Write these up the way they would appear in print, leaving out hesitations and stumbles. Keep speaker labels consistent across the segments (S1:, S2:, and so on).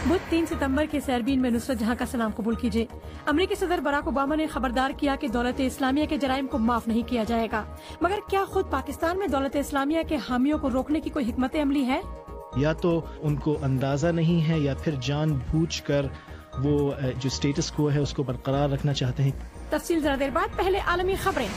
S1: بدھ 3 ستمبر کے سیربین میں نصرت جہاں کا سلام قبول کیجیے۔ امریکی صدر براک اوباما نے خبردار کیا کہ دولت اسلامیہ کے جرائم کو معاف نہیں کیا جائے گا، مگر کیا خود پاکستان میں دولت اسلامیہ کے حامیوں کو روکنے کی کوئی حکمت عملی ہے؟
S2: یا تو ان کو اندازہ نہیں ہے یا پھر جان بوجھ کر وہ جو سٹیٹس کو ہے اس کو برقرار رکھنا چاہتے ہیں۔
S1: تفصیل ذرا دیر بعد، پہلے عالمی خبریں۔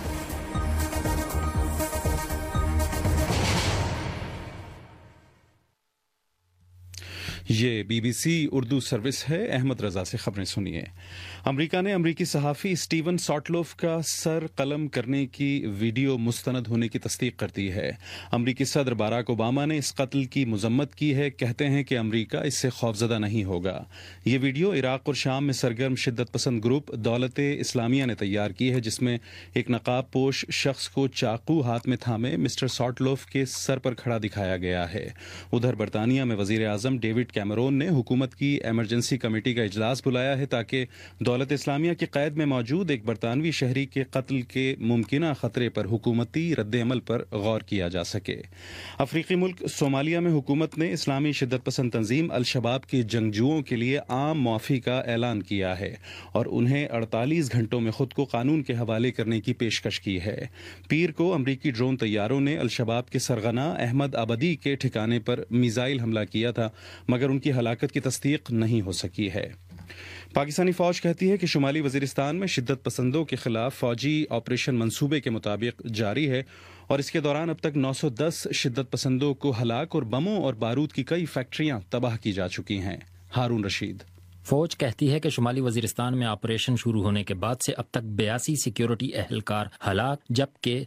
S3: یہ B B C Urdu service ہے۔ احمد رضا سے خبریں سنیے۔ امریکہ نے امریکی صحافی اسٹیون ساٹلوف کا سر قلم کرنے کی ویڈیو مستند ہونے کی تصدیق کر دی ہے۔ امریکی صدر باراک اوباما نے اس قتل کی مذمت کی ہے، کہتے ہیں کہ امریکہ اس سے خوفزدہ نہیں ہوگا۔ یہ ویڈیو عراق اور شام میں سرگرم شدت پسند گروپ دولت اسلامیہ نے تیار کی ہے، جس میں ایک نقاب پوش شخص کو چاقو ہاتھ میں تھامے مسٹر ساٹلوف کے سر پر کھڑا دکھایا گیا ہے۔ ادھر برطانیہ میں وزیر اعظم ڈیوڈ کیمرون نے حکومت کی ایمرجنسی کمیٹی کا اجلاس بلایا ہے تاکہ دولت اسلامیہ کی قید میں موجود ایک برطانوی شہری کے قتل کے ممکنہ خطرے پر حکومتی رد عمل پر غور کیا جا سکے۔ افریقی ملک صومالیہ میں حکومت نے اسلامی شدت پسند تنظیم الشباب کے جنگجوؤں کے لیے عام معافی کا اعلان کیا ہے اور انہیں 48 گھنٹوں میں خود کو قانون کے حوالے کرنے کی پیشکش کی ہے۔ پیر کو امریکی ڈرون طیاروں نے الشباب کے سرغنہ احمد آبادی کے ٹھکانے پر میزائل حملہ کیا تھا، مگر ان کی ہلاکت کی تصدیق نہیں ہو سکی ہے۔ پاکستانی فوج کہتی ہے کہ شمالی وزیرستان میں شدت پسندوں کے خلاف فوجی آپریشن منصوبے کے مطابق جاری ہے اور اس کے دوران اب تک 910 شدت پسندوں کو ہلاک اور بموں اور بارود کی کئی فیکٹریاں تباہ کی جا چکی ہیں۔ ہارون رشید۔
S4: فوج کہتی ہے کہ شمالی وزیرستان میں آپریشن شروع ہونے کے بعد سے اب تک 82 سیکیورٹی اہلکار ہلاک جبکہ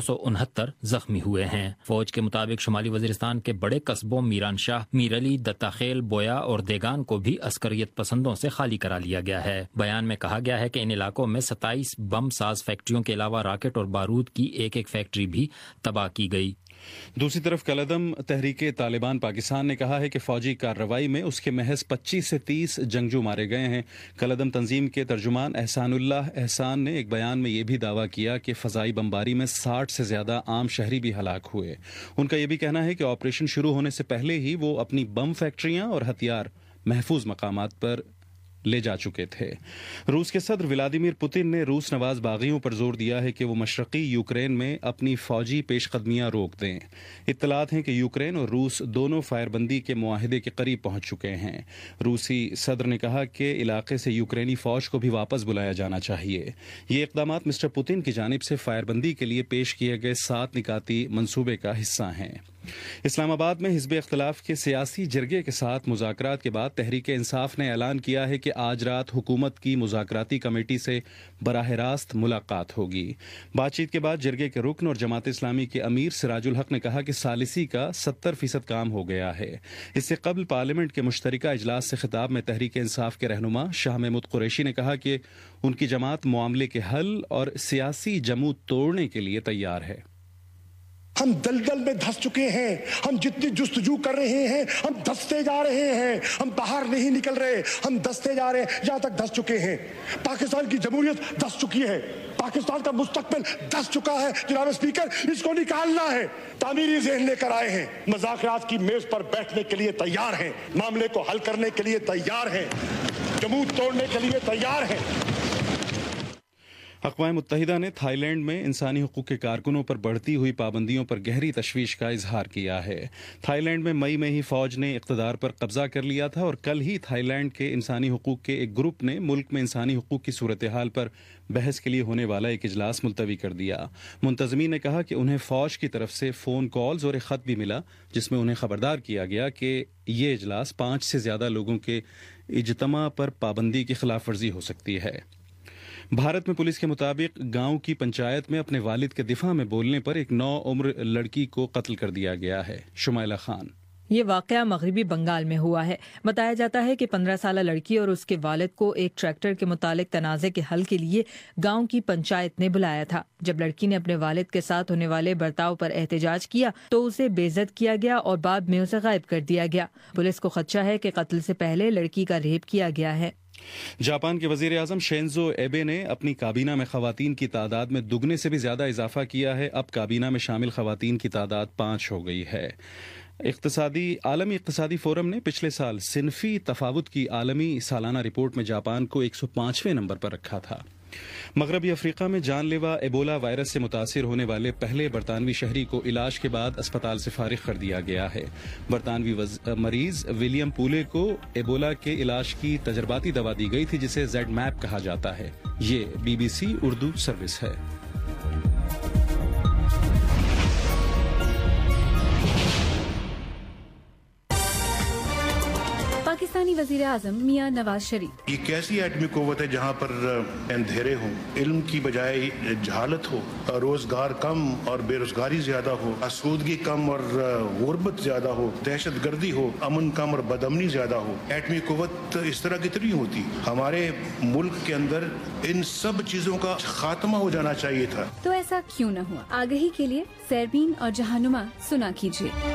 S4: 269 زخمی ہوئے ہیں۔ فوج کے مطابق شمالی وزیرستان کے بڑے قصبوں میران شاہ، میرعلی، دتاخیل، بویا اور دیگان کو بھی عسکریت پسندوں سے خالی کرا لیا گیا ہے۔ بیان میں کہا گیا ہے کہ ان علاقوں میں 27 بم ساز فیکٹریوں کے علاوہ راکٹ اور بارود کی ایک فیکٹری بھی تباہ کی گئی۔
S3: دوسری طرف کالعدم تحریک طالبان پاکستان نے کہا ہے کہ فوجی کارروائی میں اس کے محض 25 سے 30 جنگجو مارے گئے ہیں۔ کالعدم تنظیم کے ترجمان احسان اللہ احسان نے ایک بیان میں یہ بھی دعویٰ کیا کہ فضائی بمباری میں 60 سے زیادہ عام شہری بھی ہلاک ہوئے۔ ان کا یہ بھی کہنا ہے کہ آپریشن شروع ہونے سے پہلے ہی وہ اپنی بم فیکٹریاں اور ہتھیار محفوظ مقامات پر لے جا چکے تھے۔ روس کے صدر ولادیمیر پوتن نے روس نواز باغیوں پر زور دیا ہے کہ وہ مشرقی یوکرین میں اپنی فوجی پیش قدمیاں روک دیں۔ اطلاعات ہیں کہ یوکرین اور روس دونوں فائر بندی کے معاہدے کے قریب پہنچ چکے ہیں۔ روسی صدر نے کہا کہ علاقے سے یوکرینی فوج کو بھی واپس بلایا جانا چاہیے۔ یہ اقدامات مسٹر پوتن کی جانب سے فائر بندی کے لیے پیش کیے گئے 7 نکاتی منصوبے کا حصہ ہیں۔ اسلام آباد میں حزب اختلاف کے سیاسی جرگے کے ساتھ مذاکرات کے بعد تحریک انصاف نے اعلان کیا ہے کہ آج رات حکومت کی مذاکراتی کمیٹی سے براہ راست ملاقات ہوگی۔ بات چیت کے بعد جرگے کے رکن اور جماعت اسلامی کے امیر سراج الحق نے کہا کہ ثالثی کا 70% کام ہو گیا ہے۔ اس سے قبل پارلیمنٹ کے مشترکہ اجلاس سے خطاب میں تحریک انصاف کے رہنما شاہ محمود قریشی نے کہا کہ ان کی جماعت معاملے کے حل اور سیاسی جمود توڑنے کے لیے تیار ہے۔
S5: ہم دلدل میں دھس چکے ہیں، ہم جتنی جستجو کر رہے ہیں ہم دھستے جا رہے ہیں، ہم باہر نہیں نکل رہے، ہم دھستے جا رہے ہیں، جہاں تک دھس چکے ہیں۔ پاکستان کی جمہوریت دھس چکی ہے، پاکستان کا مستقبل دھس چکا ہے۔ جناب اسپیکر، اس کو نکالنا ہے۔ تعمیری ذہن لے کر آئے ہیں، مذاکرات کی میز پر بیٹھنے کے لیے تیار ہیں، معاملے کو حل کرنے کے لیے تیار ہیں، جمود توڑنے کے لیے تیار ہیں۔
S3: اقوام متحدہ نے تھائی لینڈ میں انسانی حقوق کے کارکنوں پر بڑھتی ہوئی پابندیوں پر گہری تشویش کا اظہار کیا ہے۔ تھائی لینڈ میں مئی میں ہی فوج نے اقتدار پر قبضہ کر لیا تھا اور کل ہی تھائی لینڈ کے انسانی حقوق کے ایک گروپ نے ملک میں انسانی حقوق کی صورتحال پر بحث کے لیے ہونے والا ایک اجلاس ملتوی کر دیا۔ منتظمین نے کہا کہ انہیں فوج کی طرف سے فون کالز اور ایک خط بھی ملا جس میں انہیں خبردار کیا گیا کہ یہ اجلاس 5 سے زیادہ لوگوں کے اجتماع پر پابندی کی خلاف ورزی ہو سکتی ہے۔ بھارت میں پولیس کے مطابق گاؤں کی پنچایت میں اپنے والد کے دفاع میں بولنے پر ایک 9 عمر لڑکی کو قتل کر دیا گیا ہے۔ شمائلہ خان۔
S6: یہ واقعہ مغربی بنگال میں ہوا ہے۔ بتایا جاتا ہے کہ 15 سالہ لڑکی اور اس کے والد کو ایک ٹریکٹر کے متعلق تنازع کے حل کے لیے گاؤں کی پنچایت نے بلایا تھا۔ جب لڑکی نے اپنے والد کے ساتھ ہونے والے برتاؤ پر احتجاج کیا تو اسے بے عزت کیا گیا اور بعد میں اسے غائب کر دیا گیا۔ پولیس کو خدشہ ہے کہ قتل سے پہلے لڑکی کا ریپ کیا گیا ہے۔
S3: جاپان کے وزیر اعظم شینزو ایبے نے اپنی کابینہ میں خواتین کی تعداد میں دگنے سے بھی زیادہ اضافہ کیا ہے۔ اب کابینہ میں شامل خواتین کی تعداد 5 ہو گئی ہے۔ عالمی اقتصادی فورم نے پچھلے سال صنفی تفاوت کی عالمی سالانہ رپورٹ میں جاپان کو 105ویں نمبر پر رکھا تھا۔ مغربی افریقہ میں جان لیوا ایبولا وائرس سے متاثر ہونے والے پہلے برطانوی شہری کو علاج کے بعد اسپتال سے فارغ کر دیا گیا ہے۔ برطانوی مریض ولیم پولے کو ایبولا کے علاج کی تجرباتی دوا دی گئی تھی جسے زیڈ میپ کہا جاتا ہے۔ یہ BBC اردو سروس ہے۔
S7: پاکستانی وزیر اعظم میاں نواز شریف،
S5: یہ کیسی ایٹمی قوت ہے جہاں پر اندھیرے ہوں، علم کی بجائے جہالت ہو، روزگار کم اور بے روزگاری زیادہ ہو، آسودگی کم اور غربت زیادہ ہو، دہشت گردی ہو، امن کم اور بدامنی زیادہ ہو۔ ایٹمی قوت اس طرح کتنی ہوتی؟ ہمارے ملک کے اندر ان سب چیزوں کا خاتمہ ہو جانا چاہیے تھا۔
S7: تو ایسا کیوں نہ ہوا؟ آگہی کے لیے سیربین اور جہانما سنا کیجیے۔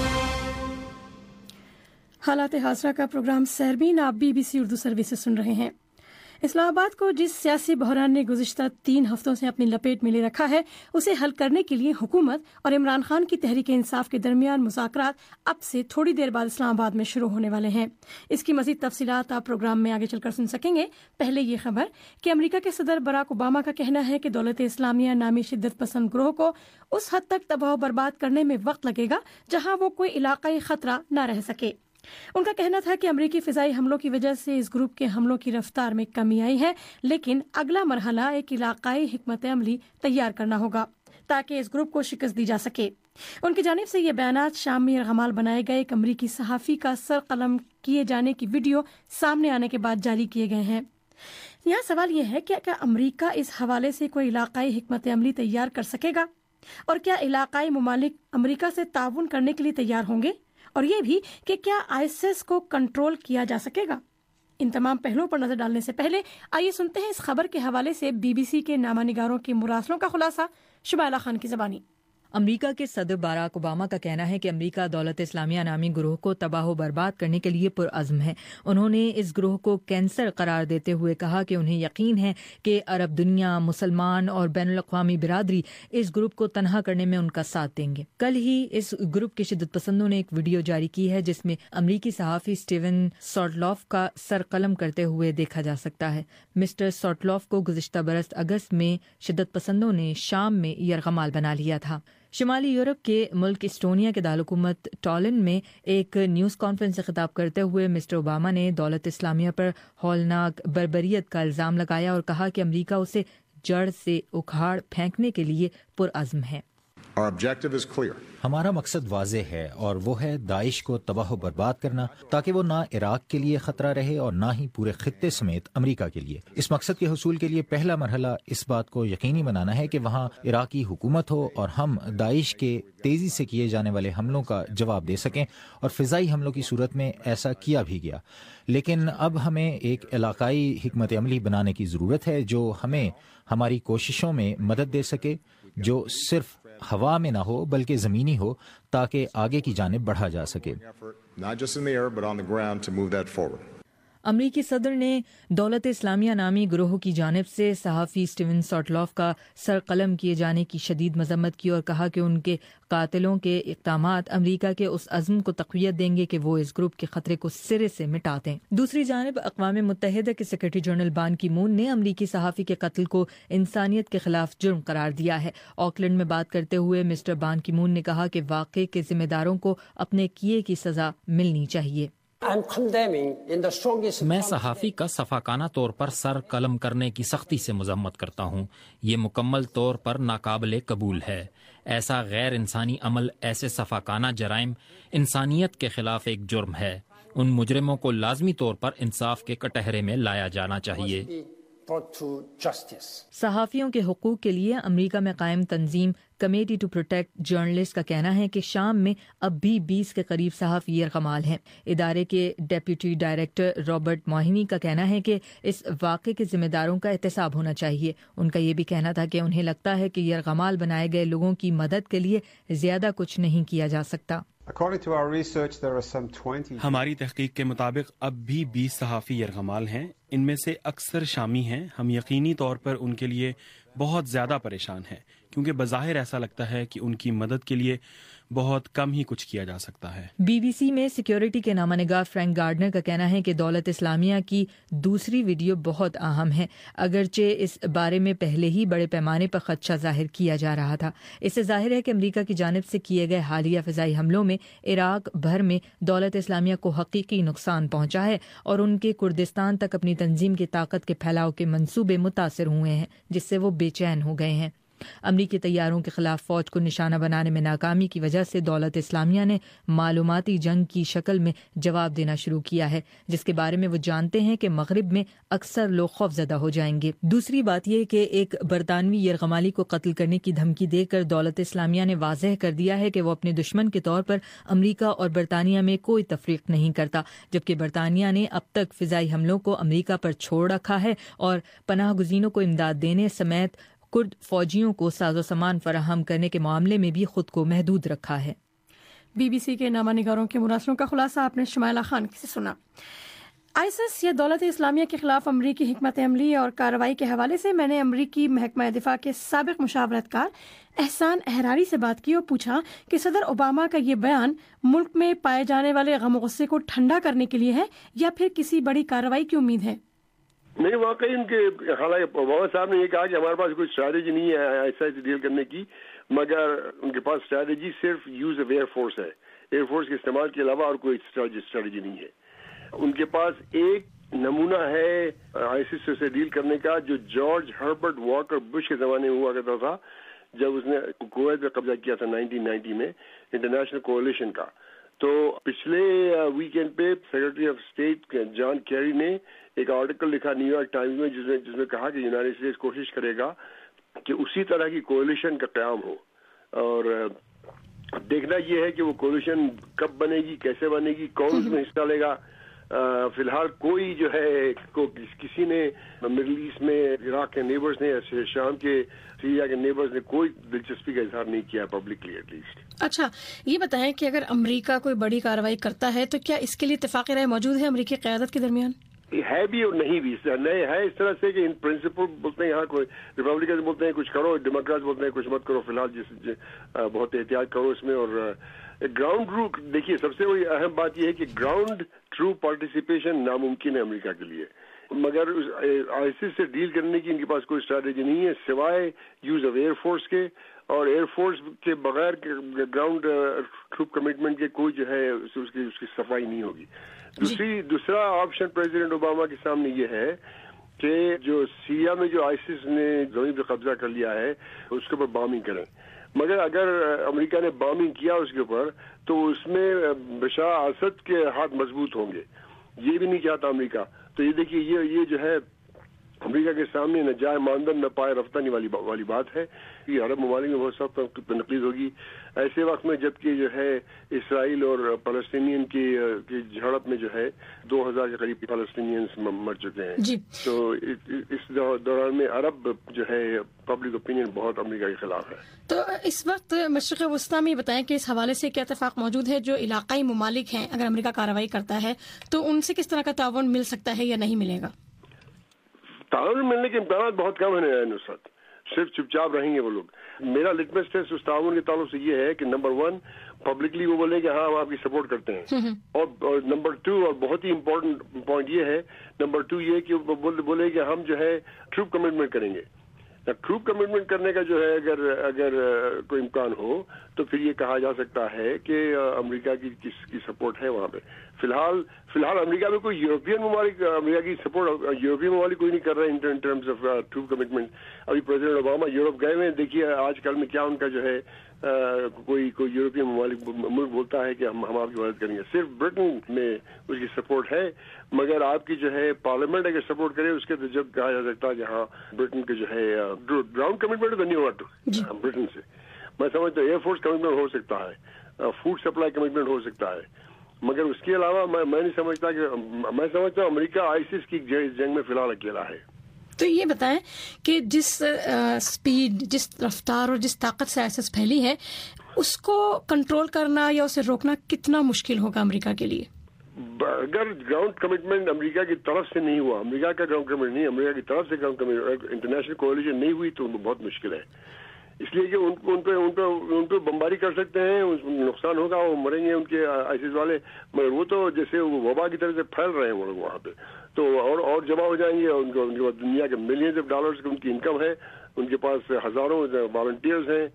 S1: حالات حاضرہ کا پروگرام سیربین آپ BBC اردو سروس سے سن رہے ہیں۔ اسلام آباد کو جس سیاسی بحران نے گزشتہ 3 ہفتوں سے اپنی لپیٹ میں لے رکھا ہے، اسے حل کرنے کے لیے حکومت اور عمران خان کی تحریک انصاف کے درمیان مذاکرات اب سے تھوڑی دیر بعد اسلام آباد میں شروع ہونے والے ہیں۔ اس کی مزید تفصیلات آپ پروگرام میں آگے چل کر سن سکیں گے۔ پہلے یہ خبر کہ امریکہ کے صدر براک اوباما کا کہنا ہے کہ دولت اسلامیہ نامی شدت پسند گروہ کو اس حد تک تباہ و برباد کرنے میں وقت لگے گا جہاں وہ کوئی علاقائی خطرہ نہ رہ سکے۔ ان کا کہنا تھا کہ امریکی فضائی حملوں کی وجہ سے اس گروپ کے حملوں کی رفتار میں کمی آئی ہے، لیکن اگلا مرحلہ ایک علاقائی حکمت عملی تیار کرنا ہوگا تاکہ اس گروپ کو شکست دی جا سکے۔ ان کی جانب سے یہ بیانات شام میں یرغمال بنائے گئے ایک امریکی صحافی کا سر قلم کیے جانے کی ویڈیو سامنے آنے کے بعد جاری کیے گئے ہیں۔ یہاں سوال یہ ہے کہ کیا امریکہ اس حوالے سے کوئی علاقائی حکمت عملی تیار کر سکے گا، اور کیا علاقائی ممالک امریکہ سے تعاون کرنے کے لیے تیار ہوں گے، اور یہ بھی کہ کیا ISIS کو کنٹرول کیا جا سکے گا۔ ان تمام پہلوؤں پر نظر ڈالنے سے پہلے آئیے سنتے ہیں اس خبر کے حوالے سے BBC کے نامہ نگاروں کے مراسلوں کا خلاصہ شمائلہ خان کی زبانی۔
S6: امریکہ کے صدر باراک اوباما کا کہنا ہے کہ امریکہ دولت اسلامیہ نامی گروہ کو تباہ و برباد کرنے کے لیے پرعزم ہے۔ انہوں نے اس گروہ کو کینسر قرار دیتے ہوئے کہا کہ انہیں یقین ہے کہ عرب دنیا، مسلمان اور بین الاقوامی برادری اس گروپ کو تنہا کرنے میں ان کا ساتھ دیں گے۔ کل ہی اس گروپ کے شدت پسندوں نے ایک ویڈیو جاری کی ہے جس میں امریکی صحافی اسٹیون ساٹلوف کا سر قلم کرتے ہوئے دیکھا جا سکتا ہے۔ مسٹر ساٹلوف کو گزشتہ برس اگست میں شدت پسندوں نے شام میں یرغمال بنا لیا تھا۔ شمالی یورپ کے ملک اسٹونیا کے دارالحکومت ٹالن میں ایک نیوز کانفرنس سے خطاب کرتے ہوئے مسٹر اوباما نے دولت اسلامیہ پر ہولناک بربریت کا الزام لگایا اور کہا کہ امریکہ اسے جڑ سے اکھاڑ پھینکنے کے لیے پرعزم ہے۔
S8: ہمارا مقصد واضح ہے اور وہ ہے داعش کو تباہ و برباد کرنا تاکہ وہ نہ عراق کے لیے خطرہ رہے اور نہ ہی پورے خطے سمیت امریکہ کے لیے۔ اس مقصد کے حصول کے لیے پہلا مرحلہ اس بات کو یقینی بنانا ہے کہ وہاں عراقی حکومت ہو اور ہم داعش کے تیزی سے کیے جانے والے حملوں کا جواب دے سکیں، اور فضائی حملوں کی صورت میں ایسا کیا بھی گیا۔ لیکن اب ہمیں ایک علاقائی حکمت عملی بنانے کی ضرورت ہے جو ہمیں ہماری کوششوں میں مدد دے سکے، جو صرف ہوا میں نہ ہو بلکہ زمینی ہو، تاکہ آگے کی جانب بڑھا جا سکے۔
S6: امریکی صدر نے دولت اسلامیہ نامی گروہ کی جانب سے صحافی اسٹیون ساٹلوف کا سر قلم کیے جانے کی شدید مذمت کی اور کہا کہ ان کے قاتلوں کے اقدامات امریکہ کے اس عزم کو تقویت دیں گے کہ وہ اس گروپ کے خطرے کو سرے سے مٹا دیں۔ دوسری جانب اقوام متحدہ کے سیکرٹری جنرل بان کی مون نے امریکی صحافی کے قتل کو انسانیت کے خلاف جرم قرار دیا ہے۔ آکلینڈ میں بات کرتے ہوئے مسٹر بان کی مون نے کہا کہ واقعے کے ذمہ داروں کو اپنے کیے کی سزا ملنی چاہیے۔
S4: میں صحافی کا صفاقانہ طور پر سر قلم کرنے کی سختی سے مذمت کرتا ہوں۔ یہ مکمل طور پر ناقابل قبول ہے۔ ایسا غیر انسانی عمل، ایسے صفاقانہ جرائم انسانیت کے خلاف ایک جرم ہے۔ ان مجرموں کو لازمی طور پر انصاف کے کٹہرے میں لایا جانا چاہیے۔
S6: صحافیوں کے حقوق کے لیے امریکہ میں قائم تنظیم کمیٹی ٹو پروٹیکٹ جرنلسٹ کا کہنا ہے کہ شام میں اب بھی 20 کے قریب صحافی یرغمال ہیں۔ ادارے کے ڈیپٹی ڈائریکٹر رابرٹ موہنی کا کہنا ہے کہ اس واقعے کے ذمہ داروں کا احتساب ہونا چاہیے۔ ان کا یہ بھی کہنا تھا کہ انہیں لگتا ہے کہ یرغمال بنائے گئے لوگوں کی مدد کے لیے زیادہ کچھ نہیں کیا جا سکتا۔
S9: ہماری تحقیق کے مطابق اب بھی 20 صحافی یرغمال ہیں۔ ان میں سے اکثر شامی ہیں. ہم یقینی طور پر ان کے لیے بہت زیادہ پریشان ہیں کیونکہ بظاہر ایسا لگتا ہے کہ ان کی مدد کے لیے بہت کم ہی کچھ کیا جا سکتا ہے.
S6: بی بی سی میں سیکیورٹی کے نامہ نگار فرینک گارڈنر کا کہنا ہے کہ دولت اسلامیہ کی دوسری ویڈیو بہت اہم ہے، اگرچہ اس بارے میں پہلے ہی بڑے پیمانے پر خدشہ ظاہر کیا جا رہا تھا. اس سے ظاہر ہے کہ امریکہ کی جانب سے کیے گئے حالیہ فضائی حملوں میں عراق بھر میں دولت اسلامیہ کو حقیقی نقصان پہنچا ہے اور ان کے کردستان تک اپنی تنظیم کی طاقت کے پھیلاؤ کے منصوبے متاثر ہوئے ہیں، جس سے وہ بے چین ہو گئے ہیں. امریکی طیاروں کے خلاف فوج کو نشانہ بنانے میں ناکامی کی وجہ سے دولت اسلامیہ نے معلوماتی جنگ کی شکل میں جواب دینا شروع کیا ہے، جس کے بارے میں وہ جانتے ہیں کہ مغرب میں اکثر لوگ خوفزدہ ہو جائیں گے. دوسری بات یہ کہ ایک برطانوی یرغمالی کو قتل کرنے کی دھمکی دے کر دولت اسلامیہ نے واضح کر دیا ہے کہ وہ اپنے دشمن کے طور پر امریکہ اور برطانیہ میں کوئی تفریق نہیں کرتا، جبکہ برطانیہ نے اب تک فضائی حملوں کو امریکہ پر چھوڑ رکھا ہے اور پناہ گزینوں کو امداد دینے سمیت کرد فوجیوں کو ساز و سامان فراہم کرنے کے معاملے میں بھی خود کو محدود رکھا ہے.
S1: بی بی سی کے نامہ نگاروں کے مراسلوں کا خلاصہ آپ نے شمائلہ خان سے سنا. آئیسس یا دولت اسلامیہ کے خلاف امریکی حکمت عملی اور کارروائی کے حوالے سے میں نے امریکی محکمہ دفاع کے سابق مشاورت کار احسان احراری سے بات کی اور پوچھا کہ صدر اوباما کا یہ بیان ملک میں پائے جانے والے غم و غصے کو ٹھنڈا کرنے کے لیے ہے یا پھر کسی بڑی کارروائی کی امید ہے؟
S10: نہیں، واقعی ان کے حالانکہ اوباما صاحب نے یہ کہا کہ ہمارے پاس کوئی اسٹریٹجی نہیں ہے ایسا ڈیل کرنے کی، مگر ان کے پاس اسٹریٹجی صرف یوز آف ایئر فورس ہے. ایئر فورس کے استعمال کے علاوہ اور کوئی اسٹریٹجی نہیں ہے. ان کے پاس ایک نمونہ ہے آئیسس سے ڈیل کرنے کا جو جارج ہربرٹ واکر بش کے زمانے میں ہوا کرتا تھا جب اس نے کویت پہ قبضہ کیا تھا 1990 میں انٹرنیشنل کولیشن کا. تو پچھلے ویکینڈ پہ secretary of state John Kerry نے ایک آرٹیکل لکھا نیو یارک ٹائمز میں جس میں کہا کہ یونائٹڈ اسٹیٹس کوشش کرے گا کہ اسی طرح کی کولیشن کا قیام ہو، اور دیکھنا یہ ہے کہ وہ کولیشن کب بنے گی، کیسے بنے گی، کون اس میں حصہ لے گا. فی الحال کوئی جو ہے کسی نے مڈل ایسٹ میں عراق کے نیبرز نے، شام کے سیریا کے نیبرز نے کوئی دلچسپی کا اظہار نہیں کیا پبلکلی ایٹ لیسٹ.
S1: اچھا، یہ بتائیں کہ اگر امریکہ کوئی بڑی کارروائی کرتا ہے تو کیا اس کے لیے اتفاقی رائے موجود ہے امریکی قیادت کے درمیان؟
S10: ہے بھی اور نہیں بھی. نہیں ہے اس طرح سے کہ ان پرنسپل بولتے ہیں، یہاں کوئی ریپبلکن بولتے ہیں کچھ کرو، ڈیموکریٹس بولتے ہیں کچھ مت کرو، فی الحال بہت احتیاط کرو اس میں. اور گراؤنڈ ٹرو دیکھیے، سب سے بڑی اہم بات یہ ہے کہ گراؤنڈ ٹرو پارٹیسپیشن ناممکن ہے امریکہ کے لیے، مگر آئیسس سے ڈیل کرنے کی ان کے پاس کوئی اسٹریٹجی نہیں ہے سوائے یوز آف ایئر فورس کے، اور ایئر فورس کے بغیر گراؤنڈ ٹروپ کمٹمنٹ کے کوئی جو ہے اس کی صفائی نہیں ہوگی. دوسرا آپشن پریزیڈنٹ اوباما کے سامنے یہ ہے کہ جو سیریا میں جو آئیسس نے زمین پہ قبضہ کر لیا ہے اس کے اوپر بامبنگ کریں، مگر اگر امریکہ نے بامبنگ کیا اس کے اوپر تو اس میں بشار اسد کے ہاتھ مضبوط ہوں گے. یہ بھی نہیں چاہتا امریکہ. تو یہ دیکھیے یہ جو ہے امریکہ کے سامنے نہ جائے ماندن نہ پائے رفتنی والی بات ہے. یہ عرب ممالک میں بہت سخت تنقید ہوگی ایسے وقت میں جبکہ جو ہے اسرائیل اور فلسطینین کی جھڑپ میں جو ہے 2000 کے قریب فلسطینینز مر چکے ہیں. تو اس دوران میں عرب جو ہے پبلک اوپینین بہت امریکہ کے خلاف ہے. تو
S1: اس وقت مشرق وسطیٰ میں بتائیں کہ اس حوالے سے کیا اتفاق موجود ہے؟ جو علاقائی ممالک ہیں اگر امریکہ کارروائی کرتا ہے تو ان سے کس طرح کا تعاون مل سکتا ہے یا نہیں ملے گا؟
S10: تعاون ملنے کے امکانات بہت کم ہیں نصرت، صرف چپ چاپ رہیں گے وہ لوگ. میرا لٹمس ٹیسٹ اس تعاون کے تعلق سے یہ ہے کہ نمبر 1 پبلکلی وہ بولے کہ ہاں ہم آپ کی سپورٹ کرتے ہیں، اور نمبر 2 اور بہت ہی امپورٹنٹ پوائنٹ یہ ہے، نمبر 2 یہ کہ بولے کہ ہم جو ہے ٹروپ کمٹمنٹ کریں گے. ٹروپ کمٹمنٹ کرنے کا جو ہے اگر کوئی امکان ہو تو پھر یہ کہا جا سکتا ہے کہ امریکہ کی سپورٹ ہے وہاں پہ. فی الحال امریکہ میں کوئی یورپین ممالک امریکہ کی سپورٹ یورپین ممالک کوئی نہیں کر رہے in terms of troop commitment. ابھی پریزیڈنٹ اوباما یورپ گئے ہوئے، دیکھیے آج کل میں کیا ان کا جو ہے کوئی یورپین ممالک ملک بولتا ہے کہ ہم آپ کی مدد کریں گے. صرف برٹن میں اس کی سپورٹ ہے، مگر آپ کی جو ہے پارلیمنٹ اگر سپورٹ کرے اس کے تو جب کہا جا سکتا ہے کہ ہاں برٹن کے جو ہے گراؤنڈ کمٹمنٹ تو نہیں ہوگا برٹن سے. میں سمجھتا ہوں ایئر فورس کمٹمنٹ ہو سکتا ہے، فوڈ سپلائی کمٹمنٹ ہو سکتا ہے، مگر اس کے علاوہ میں نہیں سمجھتا کہ میں سمجھتا ہوں امریکہ آئیسس کی جنگ میں فی الحال اکیلا ہے.
S1: تو یہ بتائیں کہ جس سپیڈ، جس رفتار اور جس طاقت سے آئیسس پھیلی ہے اس کو کنٹرول کرنا یا اسے روکنا کتنا مشکل ہوگا امریکہ کے لیے؟
S10: اگر گراؤنڈ کمٹمنٹ امریکہ کی طرف سے نہیں ہوا, امریکہ کا گراؤنڈ کمٹمنٹ نہیں, امریکہ کی طرف سے گراؤنڈ کمٹمنٹ انٹرنیشنل کولیشن نہیں ہوئی تو بہت مشکل ہے. اس لیے کہ ان پہ بمباری کر سکتے ہیں, نقصان ہوگا, وہ مریں گے ان کے آئیسس والے, مگر وہ تو جیسے وہ وبا کی طرح سے پھیل رہے ہیں وہ لوگ وہاں پہ, تو اور جمع ہو جائیں گے. ان کے پاس دنیا کے ملینز آف ڈالرز کی ان کی انکم ہے, ان کے پاس ہزاروں والنٹیئرز ہیں,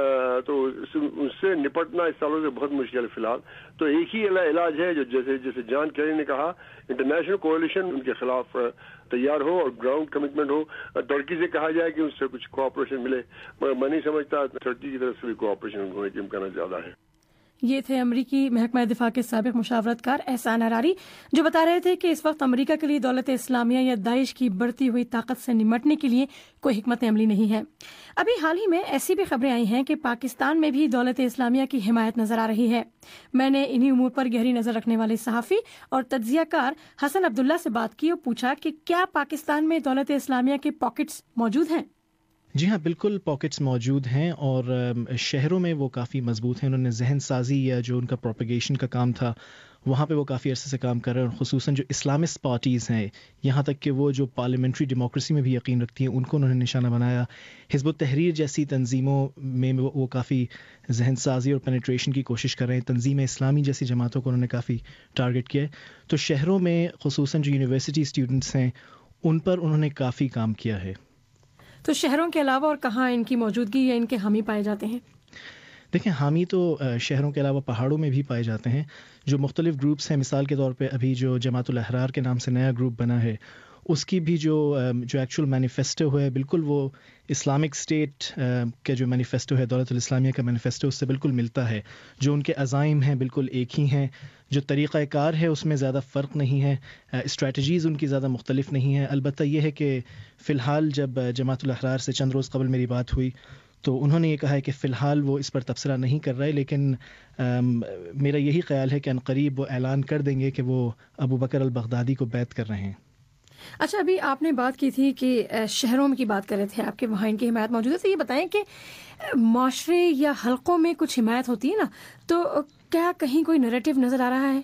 S10: تو اس سے نپٹنا اس سالوں سے بہت مشکل ہے فی الحال. تو ایک ہی علاج ہے جو جیسے جان کیری نے کہا, انٹرنیشنل کولیشن ان کے خلاف تیار ہو اور گراؤنڈ کمٹمنٹ ہو. ترکی سے کہا جائے کہ اس سے کچھ کوآپریشن ملے, مگر میں نہیں سمجھتا ترکی کی طرف سے بھی کوآپریشن ہونے کے امکانات زیادہ ہے.
S1: یہ تھے امریکی محکمہ دفاع کے سابق مشاورت کار احسان حراری, جو بتا رہے تھے کہ اس وقت امریکہ کے لیے دولت اسلامیہ یا داعش کی بڑھتی ہوئی طاقت سے نمٹنے کے لیے کوئی حکمت عملی نہیں ہے. ابھی حال ہی میں ایسی بھی خبریں آئی ہیں کہ پاکستان میں بھی دولت اسلامیہ کی حمایت نظر آ رہی ہے. میں نے انہی امور پر گہری نظر رکھنے والے صحافی اور تجزیہ کار حسن عبداللہ سے بات کی اور پوچھا کہ کیا پاکستان میں دولت اسلامیہ کے پاکٹس موجود ہیں.
S2: جی ہاں, بالکل پاکٹس موجود ہیں اور شہروں میں وہ کافی مضبوط ہیں. انہوں نے ذہن سازی یا جو ان کا پروپیگیشن کا کام تھا وہاں پہ وہ کافی عرصے سے کام کر رہے ہیں, اور خصوصاً جو اسلامسٹ پارٹیز ہیں, یہاں تک کہ وہ جو پارلیمنٹری ڈیموکریسی میں بھی یقین رکھتی ہیں, ان کو انہوں نے نشانہ بنایا. حزب التحریر جیسی تنظیموں میں وہ کافی ذہن سازی اور پینیٹریشن کی کوشش کر رہے ہیں. تنظیم اسلامی جیسی جماعتوں کو انہوں نے کافی ٹارگٹ کیا ہے. تو شہروں میں خصوصاً جو یونیورسٹی اسٹوڈنٹس ہیں ان پر انہوں نے کافی کام کیا ہے.
S1: تو شہروں کے علاوہ اور کہاں ان کی موجودگی یا ان کے حامی پائے جاتے ہیں؟
S2: دیکھیں, حامی تو شہروں کے علاوہ پہاڑوں میں بھی پائے جاتے ہیں. جو مختلف گروپس ہیں, مثال کے طور پہ ابھی جو جماعت الاحرار کے نام سے نیا گروپ بنا ہے, اس کی بھی جو ایکچوئل مینیفیسٹو ہے بالکل وہ اسلامک اسٹیٹ کا جو مینیفیسٹو ہے, دولت الاسلامیہ کا مینیفیسٹو, اس سے بالکل ملتا ہے. جو ان کے عزائم ہیں بالکل ایک ہی ہیں. جو طریقہ کار ہے اس میں زیادہ فرق نہیں ہے, اسٹریٹجیز ان کی زیادہ مختلف نہیں ہیں. البتہ یہ ہے کہ فی الحال جب جماعت الاحرار سے چند روز قبل میری بات ہوئی تو انہوں نے یہ کہا ہے کہ فی الحال وہ اس پر تبصرہ نہیں کر رہے, لیکن میرا یہی خیال ہے کہ عنقریب وہ اعلان کر دیں گے کہ وہ ابو بکر البغدادی کو بیعت کر رہے ہیں.
S1: اچھا, ابھی آپ نے بات کی تھی کہ شہروں کی بات کر رہے تھے آپ کے وہاں ان کی حمایت موجود ہے, تو یہ بتائیں کہ معاشرے یا حلقوں میں کچھ حمایت ہوتی ہے نا, تو کیا کہیں کوئی نریٹو نظر آ رہا ہے؟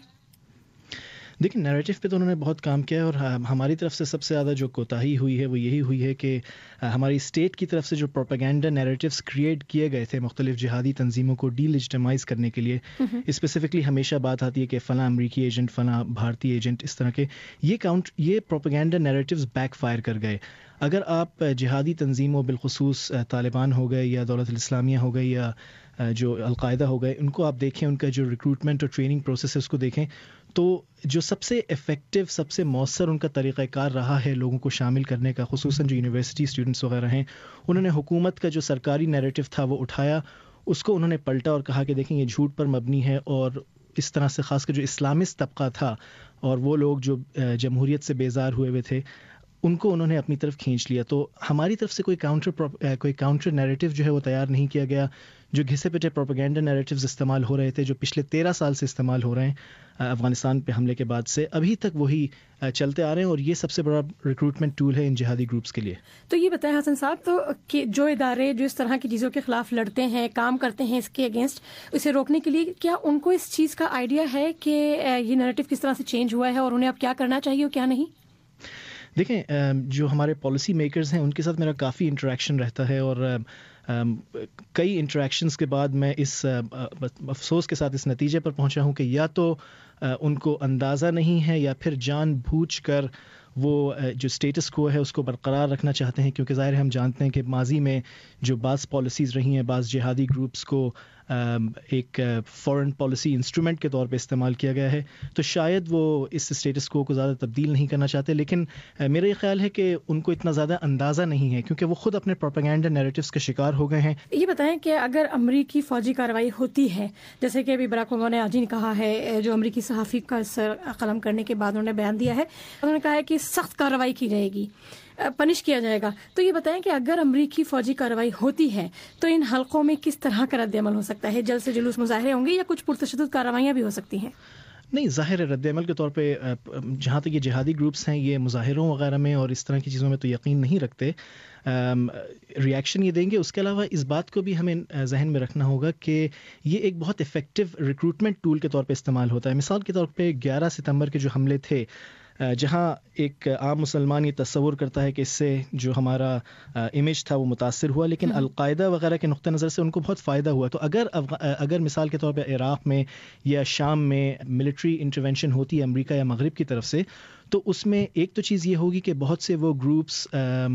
S2: دیکھیں, نیریٹو پہ تو انہوں نے بہت کام کیا ہے, اور ہماری طرف سے سب سے زیادہ جو کوتاہی ہوئی ہے وہ یہی ہوئی ہے کہ ہماری اسٹیٹ کی طرف سے جو پروپیگنڈا نیریٹوز کریٹ کیے گئے تھے مختلف جہادی تنظیموں کو ڈی لیجٹمائز کرنے کے لیے, اسپیسیفکلی ہمیشہ بات آتی ہے کہ فلاں امریکی ایجنٹ, فلاں بھارتی ایجنٹ, اس طرح کے یہ پروپیگنڈا نیریٹوز بیک فائر کر گئے. اگر آپ جہادی تنظیموں بالخصوص طالبان ہو گئے یا دولت الاسلامیہ ہو گئی یا جو القاعدہ ہو گئے, ان کو آپ دیکھیں, ان کا جو ریکروٹمنٹ اور ٹریننگ پروسیس ہے اس کو دیکھیں, تو جو سب سے افیکٹو, سب سے مؤثر ان کا طریقہ کار رہا ہے لوگوں کو شامل کرنے کا, خصوصاً جو یونیورسٹی اسٹوڈنٹس وغیرہ ہیں, انہوں نے حکومت کا جو سرکاری نیریٹو تھا وہ اٹھایا, اس کو انہوں نے پلٹا اور کہا کہ دیکھیں یہ جھوٹ پر مبنی ہے, اور اس طرح سے خاص کر جو اسلامسٹ طبقہ تھا اور وہ لوگ جو جمہوریت سے بیزار ہوئے تھے ان کو انہوں نے اپنی طرف کھینچ لیا. تو ہماری طرف سے کوئی کاؤنٹر نیریٹو جو ہے وہ تیار نہیں کیا گیا. جو گھسے پٹے پروپیگنڈا نیریٹوز استعمال ہو رہے تھے, جو پچھلے 13 سال سے استعمال ہو رہے ہیں افغانستان پہ حملے کے بعد سے, ابھی تک وہی چلتے آ رہے ہیں, اور یہ سب سے بڑا ریکروٹمنٹ ٹول ہے ان جہادی گروپس کے لیے.
S1: تو یہ بتائیں حسن صاحب, تو کہ جو ادارے جو اس طرح کی چیزوں کے خلاف لڑتے ہیں, کام کرتے ہیں اس کے اگینسٹ, اسے روکنے کے لیے کیا ان کو اس چیز کا آئیڈیا ہے کہ یہ نیریٹو کس طرح سے چینج ہوا ہے اور انہیں اب کیا کرنا چاہیے اور کیا نہیں؟
S2: دیکھیں, جو ہمارے پالیسی میکرز ہیں ان کے ساتھ میرا کافی انٹریکشن رہتا ہے, اور کئی انٹریکشنز کے بعد میں اس افسوس کے ساتھ اس نتیجے پر پہنچا ہوں کہ یا تو ان کو اندازہ نہیں ہے یا پھر جان بوجھ کر وہ جو اسٹیٹس کو ہے اس کو برقرار رکھنا چاہتے ہیں, کیونکہ ظاہر ہے ہم جانتے ہیں کہ ماضی میں جو بعض پالیسیز رہی ہیں, بعض جہادی گروپس کو ایک فورن پالیسی انسٹرومنٹ کے طور پہ استعمال کیا گیا ہے, تو شاید وہ اس اسٹیٹس کو زیادہ تبدیل نہیں کرنا چاہتے. لیکن میرا یہ خیال ہے کہ ان کو اتنا زیادہ اندازہ نہیں ہے, کیونکہ وہ خود اپنے پروپیگنڈا نیریٹوز کا شکار ہو گئے ہیں. یہ
S1: بتائیں کہ اگر امریکی فوجی کارروائی ہوتی ہے, جیسے کہ ابھی براک اوباما نے آج ہی کہا ہے, جو امریکی صحافی کا سر قلم کرنے کے بعد انہوں نے بیان دیا ہے, انہوں نے کہا ہے کہ سخت کارروائی کی جائے گی, پنش کیا جائے گا. تو یہ بتائیں کہ اگر امریکی فوجی کارروائی ہوتی ہے تو ان حلقوں میں کس طرح کا رد عمل ہو سکتا ہے؟ جلد سے جلوس مظاہرے ہوں گے یا کچھ پرتشدد کارروائیاں بھی ہو سکتی ہیں؟
S2: نہیں, ظاہر رد عمل کے طور پہ جہاں تک یہ جہادی گروپس ہیں یہ مظاہروں وغیرہ میں اور اس طرح کی چیزوں میں تو یقین نہیں رکھتے. ریئیکشن یہ دیں گے. اس کے علاوہ اس بات کو بھی ہمیں ذہن میں رکھنا ہوگا کہ یہ ایک بہت افیکٹو ریکروٹمنٹ ٹول کے طور پہ استعمال ہوتا ہے. مثال کے طور پہ 11 ستمبر کے جو حملے تھے, جہاں ایک عام مسلمان یہ تصور کرتا ہے کہ اس سے جو ہمارا امیج تھا وہ متاثر ہوا, لیکن القاعدہ وغیرہ کے نقطہ نظر سے ان کو بہت فائدہ ہوا. تو اگر مثال کے طور پہ عراق میں یا شام میں ملٹری انٹرونشن ہوتی ہے امریکہ یا مغرب کی طرف سے, تو اس میں ایک تو چیز یہ ہوگی کہ بہت سے وہ گروپس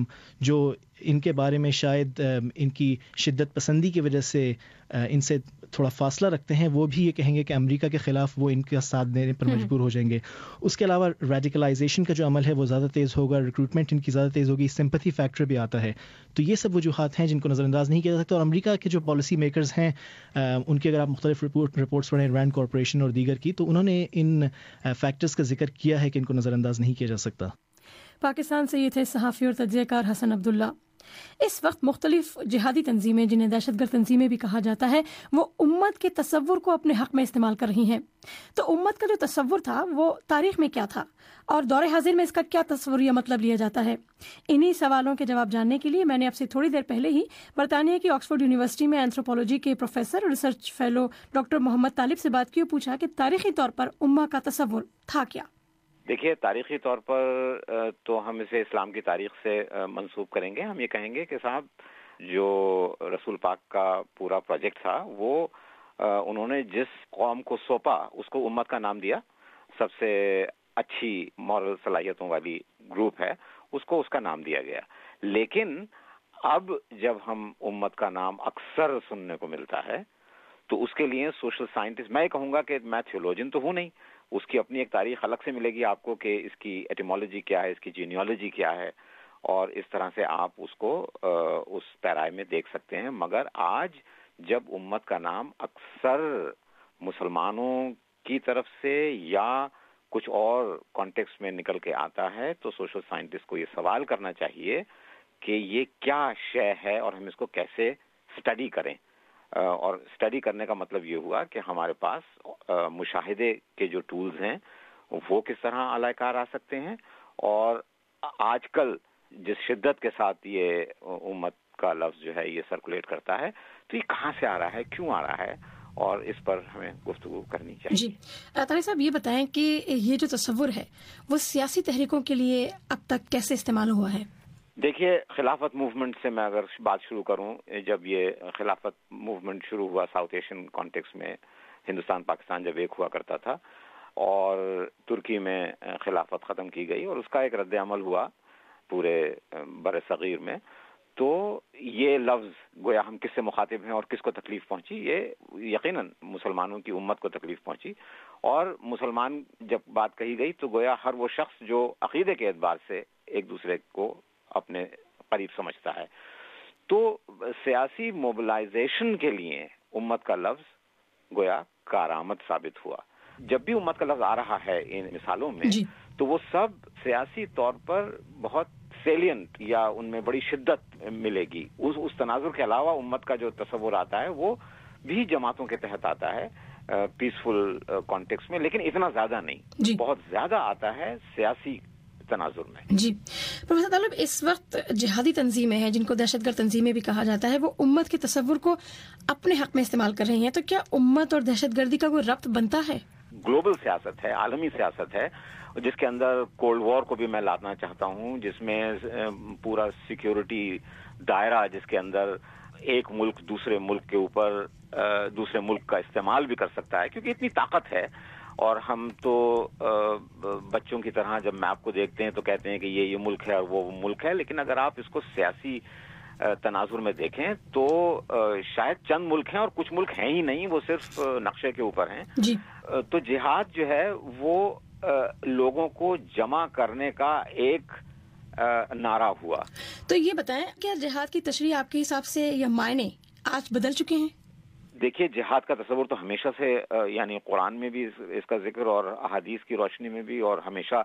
S2: جو ان کے بارے میں شاید ان کی شدت پسندی کی وجہ سے ان سے تھوڑا فاصلہ رکھتے ہیں, وہ بھی یہ کہیں گے کہ امریکہ کے خلاف وہ ان کا ساتھ دینے پر مجبور ہو جائیں گے. اس کے علاوہ ریڈیکلائزیشن کا جو عمل ہے وہ زیادہ تیز ہوگا, ریکروٹمنٹ ان کی زیادہ تیز ہوگی, سمپتھی فیکٹر بھی آتا ہے. تو یہ سب وجوہات ہیں جن کو نظر انداز نہیں کیا جا سکتا. اور امریکہ کے جو پالیسی میکرز ہیں ان کی اگر آپ مختلف رپورٹس پڑھیں رینڈ کارپوریشن اور دیگر کی, تو انہوں نے ان فیکٹرز کا ذکر کیا ہے کہ ان کو نظر انداز نہیں کیا جا سکتا.
S1: پاکستان سے یہ تھے صحافی اور تجزیہ کار حسن عبداللہ. اس وقت مختلف جہادی تنظیمیں, جنہیں دہشت گرد تنظیمیں بھی کہا جاتا ہے, وہ امت کے تصور کو اپنے حق میں استعمال کر رہی ہیں. تو امت کا جو تصور تھا وہ تاریخ میں کیا تھا اور دور حاضر میں اس کا کیا تصور یا مطلب لیا جاتا ہے؟ انہی سوالوں کے جواب جاننے کے لیے میں نے اب سے تھوڑی دیر پہلے ہی برطانیہ کی آکسفورڈ یونیورسٹی میں اینتھروپولوجی کے پروفیسر اور research fellow doctor Muhammad Talib سے بات کی اور پوچھا کہ تاریخی طور پر امہ کا تصور تھا کیا؟
S11: دیکھیے, تاریخی طور پر تو ہم اسے اسلام کی تاریخ سے منسوب کریں گے. ہم یہ کہیں گے کہ صاحب جو رسول پاک کا پورا پروجیکٹ تھا وہ انہوں نے جس قوم کو سونپا اس کو امت کا نام دیا. سب سے اچھی مورل صلاحیتوں والی گروپ ہے, اس کو اس کا نام دیا گیا. لیکن اب جب ہم امت کا نام اکثر سننے کو ملتا ہے تو اس کے لیے سوشل سائنٹسٹ, میں کہوں گا کہ میں تھیولوجین تو ہوں نہیں, اس کی اپنی ایک تاریخ الگ سے ملے گی آپ کو کہ اس کی ایٹیمولوجی کیا ہے, اس کی جینیالوجی کیا ہے, اور اس طرح سے آپ اس کو اس پیرائے میں دیکھ سکتے ہیں. مگر آج جب امت کا نام اکثر مسلمانوں کی طرف سے یا کچھ اور کانٹیکسٹ میں نکل کے آتا ہے تو سوشل سائنٹسٹ کو یہ سوال کرنا چاہیے کہ یہ کیا شے ہے اور ہم اس کو کیسے اسٹڈی کریں. اور اسٹڈی کرنے کا مطلب یہ ہوا کہ ہمارے پاس مشاہدے کے جو ٹولز ہیں وہ کس طرح اعلی کار آ سکتے ہیں, اور آج کل جس شدت کے ساتھ یہ امت کا لفظ جو ہے یہ سرکولیٹ کرتا ہے تو یہ کہاں سے آ رہا ہے, کیوں آ رہا ہے, اور اس پر ہمیں گفتگو کرنی چاہیے.
S1: جی طارق صاحب, یہ بتائیں کہ یہ جو تصور ہے وہ سیاسی تحریکوں کے لیے اب تک کیسے استعمال ہوا ہے؟
S11: دیکھیے, خلافت موومنٹ سے میں اگر بات شروع کروں, جب یہ خلافت موومنٹ شروع ہوا ساؤتھ ایشین کانٹیکس میں, ہندوستان پاکستان جب ایک ہوا کرتا تھا اور ترکی میں خلافت ختم کی گئی اور اس کا ایک رد عمل ہوا پورے بر صغیر میں, تو یہ لفظ گویا ہم کس سے مخاطب ہیں اور کس کو تکلیف پہنچی, یہ یقیناً مسلمانوں کی امت کو تکلیف پہنچی. اور مسلمان جب بات کہی گئی تو گویا ہر وہ شخص جو عقیدے کے اعتبار سے ایک دوسرے کو اپنے قریب سمجھتا ہے, تو سیاسی موبلائزیشن کے لیے امت کا لفظ گویا کارآمد ثابت ہوا. جب بھی امت کا لفظ آ رہا ہے ان مثالوں میں تو وہ سب سیاسی طور پر بہت سیلینٹ یا ان میں بڑی شدت ملے گی. اس تناظر کے علاوہ امت کا جو تصور آتا ہے وہ بھی جماعتوں کے تحت آتا ہے پیسفل کانٹیکس میں, لیکن اتنا زیادہ نہیں, بہت زیادہ آتا ہے سیاسی تناظر میں.
S1: جی پروفیسر طالب, اس وقت جہادی تنظیمیں ہیں جن کو دہشت گرد تنظیمیں بھی کہا جاتا ہے, وہ امت کے تصور کو اپنے حق میں استعمال کر رہی ہیں, تو کیا امت اور دہشت گردی کا کوئی ربط بنتا ہے؟
S11: گلوبل سیاست ہے, عالمی سیاست ہے, جس کے اندر کولڈ وار کو بھی میں لانا چاہتا ہوں, جس میں پورا سیکیورٹی دائرہ, جس کے اندر ایک ملک دوسرے ملک کے اوپر دوسرے ملک کا استعمال بھی کر سکتا ہے, کیونکہ اتنی طاقت ہے. اور ہم تو بچوں کی طرح جب میپ کو دیکھتے ہیں تو کہتے ہیں کہ یہ ملک ہے اور وہ ملک ہے, لیکن اگر آپ اس کو سیاسی تناظر میں دیکھیں تو شاید چند ملک ہیں اور کچھ ملک ہیں ہی نہیں, وہ صرف نقشے کے اوپر ہیں.
S1: جی.
S11: تو جہاد جو ہے وہ لوگوں کو جمع کرنے کا ایک نعرہ ہوا.
S1: تو یہ بتائیں, کیا جہاد کی تشریح آپ کے حساب سے یا معنی آج بدل چکے ہیں؟
S11: دیکھیے, جہاد کا تصور تو ہمیشہ سے, یعنی قرآن میں بھی اس کا ذکر اور احادیث کی روشنی میں بھی, اور ہمیشہ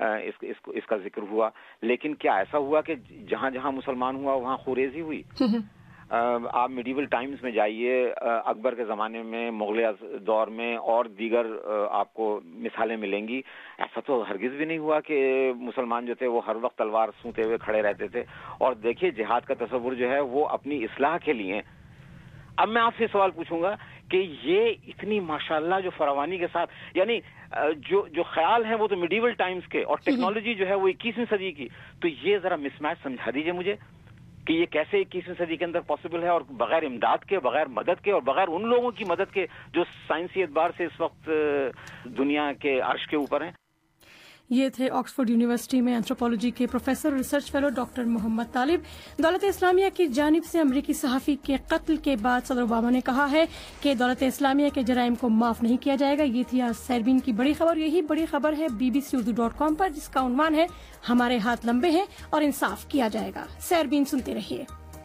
S11: اس کا ذکر ہوا, لیکن کیا ایسا ہوا کہ جہاں جہاں مسلمان ہوا وہاں خوریزی ہوئی؟ آپ میڈیول ٹائمز میں جائیے، اکبر کے زمانے میں، مغلیہ دور میں اور دیگر آپ کو مثالیں ملیں گی. ایسا تو ہرگز بھی نہیں ہوا کہ مسلمان جو تھے وہ ہر وقت تلوار سونتے ہوئے کھڑے رہتے تھے. اور دیکھیے جہاد کا تصور جو ہے وہ اپنی اصلاح کے لیے. اب میں آپ سے سوال پوچھوں گا کہ یہ اتنی ماشاءاللہ جو فراوانی کے ساتھ، یعنی جو خیال ہیں وہ تو میڈیول ٹائمز کے، اور ٹیکنالوجی جو ہے وہ 21ویں صدی کی، تو یہ ذرا مس میچ سمجھا دیجئے مجھے کہ یہ کیسے 21ویں صدی کے اندر پاسبل ہے، اور بغیر امداد کے، بغیر مدد کے، اور بغیر ان لوگوں کی مدد کے جو سائنسی اعتبار سے اس وقت دنیا کے عرش کے اوپر ہیں.
S1: یہ تھے آکسفورڈ یونیورسٹی میں اینتھروپولوجی کے professor research fellow doctor Muhammad Talib. دولت اسلامیہ کی جانب سے امریکی صحافی کے قتل کے بعد صدر اوباما نے کہا ہے کہ دولت اسلامیہ کے جرائم کو معاف نہیں کیا جائے گا. یہ تھی آج سیربین کی بڑی خبر. یہی بڑی خبر ہے bbcurdu.com پر، جس کا عنوان ہے ہمارے ہاتھ لمبے ہیں اور انصاف کیا جائے گا. سیربین سنتے رہیے.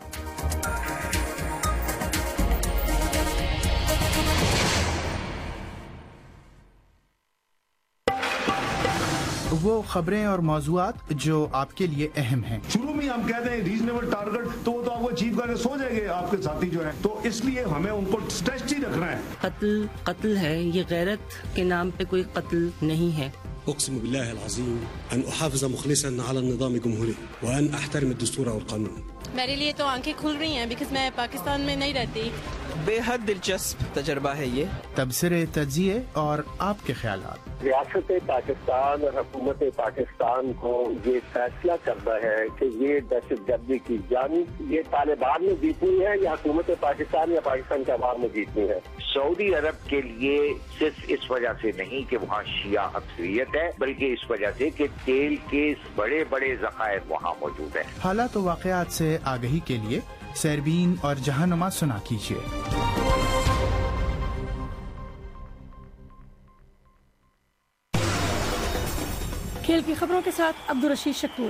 S12: وہ خبریں اور موضوعات جو آپ کے لیے اہم ہیں.
S5: شروع میں ہم کہتے ہیں ریزنیبل ٹارگٹ، تو وہ تو آپ کو اچیو کرنے سو جائیں گے آپ کے ساتھی جو ہیں، تو اس لیے ہمیں ان کو اسٹریچ ہی رکھنا ہے.
S13: قتل ہے، یہ غیرت کے نام پہ کوئی قتل نہیں ہے.
S14: اقسم بالله العظيم ان احافظ مخلصا على النظام الجمهوري وان احترم الدستور والقانون.
S15: میرے لیے تو آنکھیں کھل رہی ہیں بیکاز میں پاکستان میں نہیں رہتی.
S16: بے حد دلچسپ تجربہ ہے یہ.
S12: تبصرے، تجزیے اور آپ کے خیالات.
S17: ریاست پاکستان اور حکومت پاکستان کو یہ فیصلہ کرنا ہے کہ یہ دہشت گردی کی جنگ یہ طالبان میں جیتنی ہے یا حکومت پاکستان یا پاکستان کے عوام میں جیتنی ہے.
S18: سعودی عرب کے لیے صرف اس وجہ سے نہیں کہ وہاں شیعہ اکثریت ہے، بلکہ اس وجہ سے کہ تیل کے بڑے بڑے ذخائر وہاں موجود ہیں.
S12: حالات و واقعات سے آگہی کے لیے سیربین اور جہانما سنا کیجیے.
S1: کھیل کی خبروں کے ساتھ عبدالرشید شکور.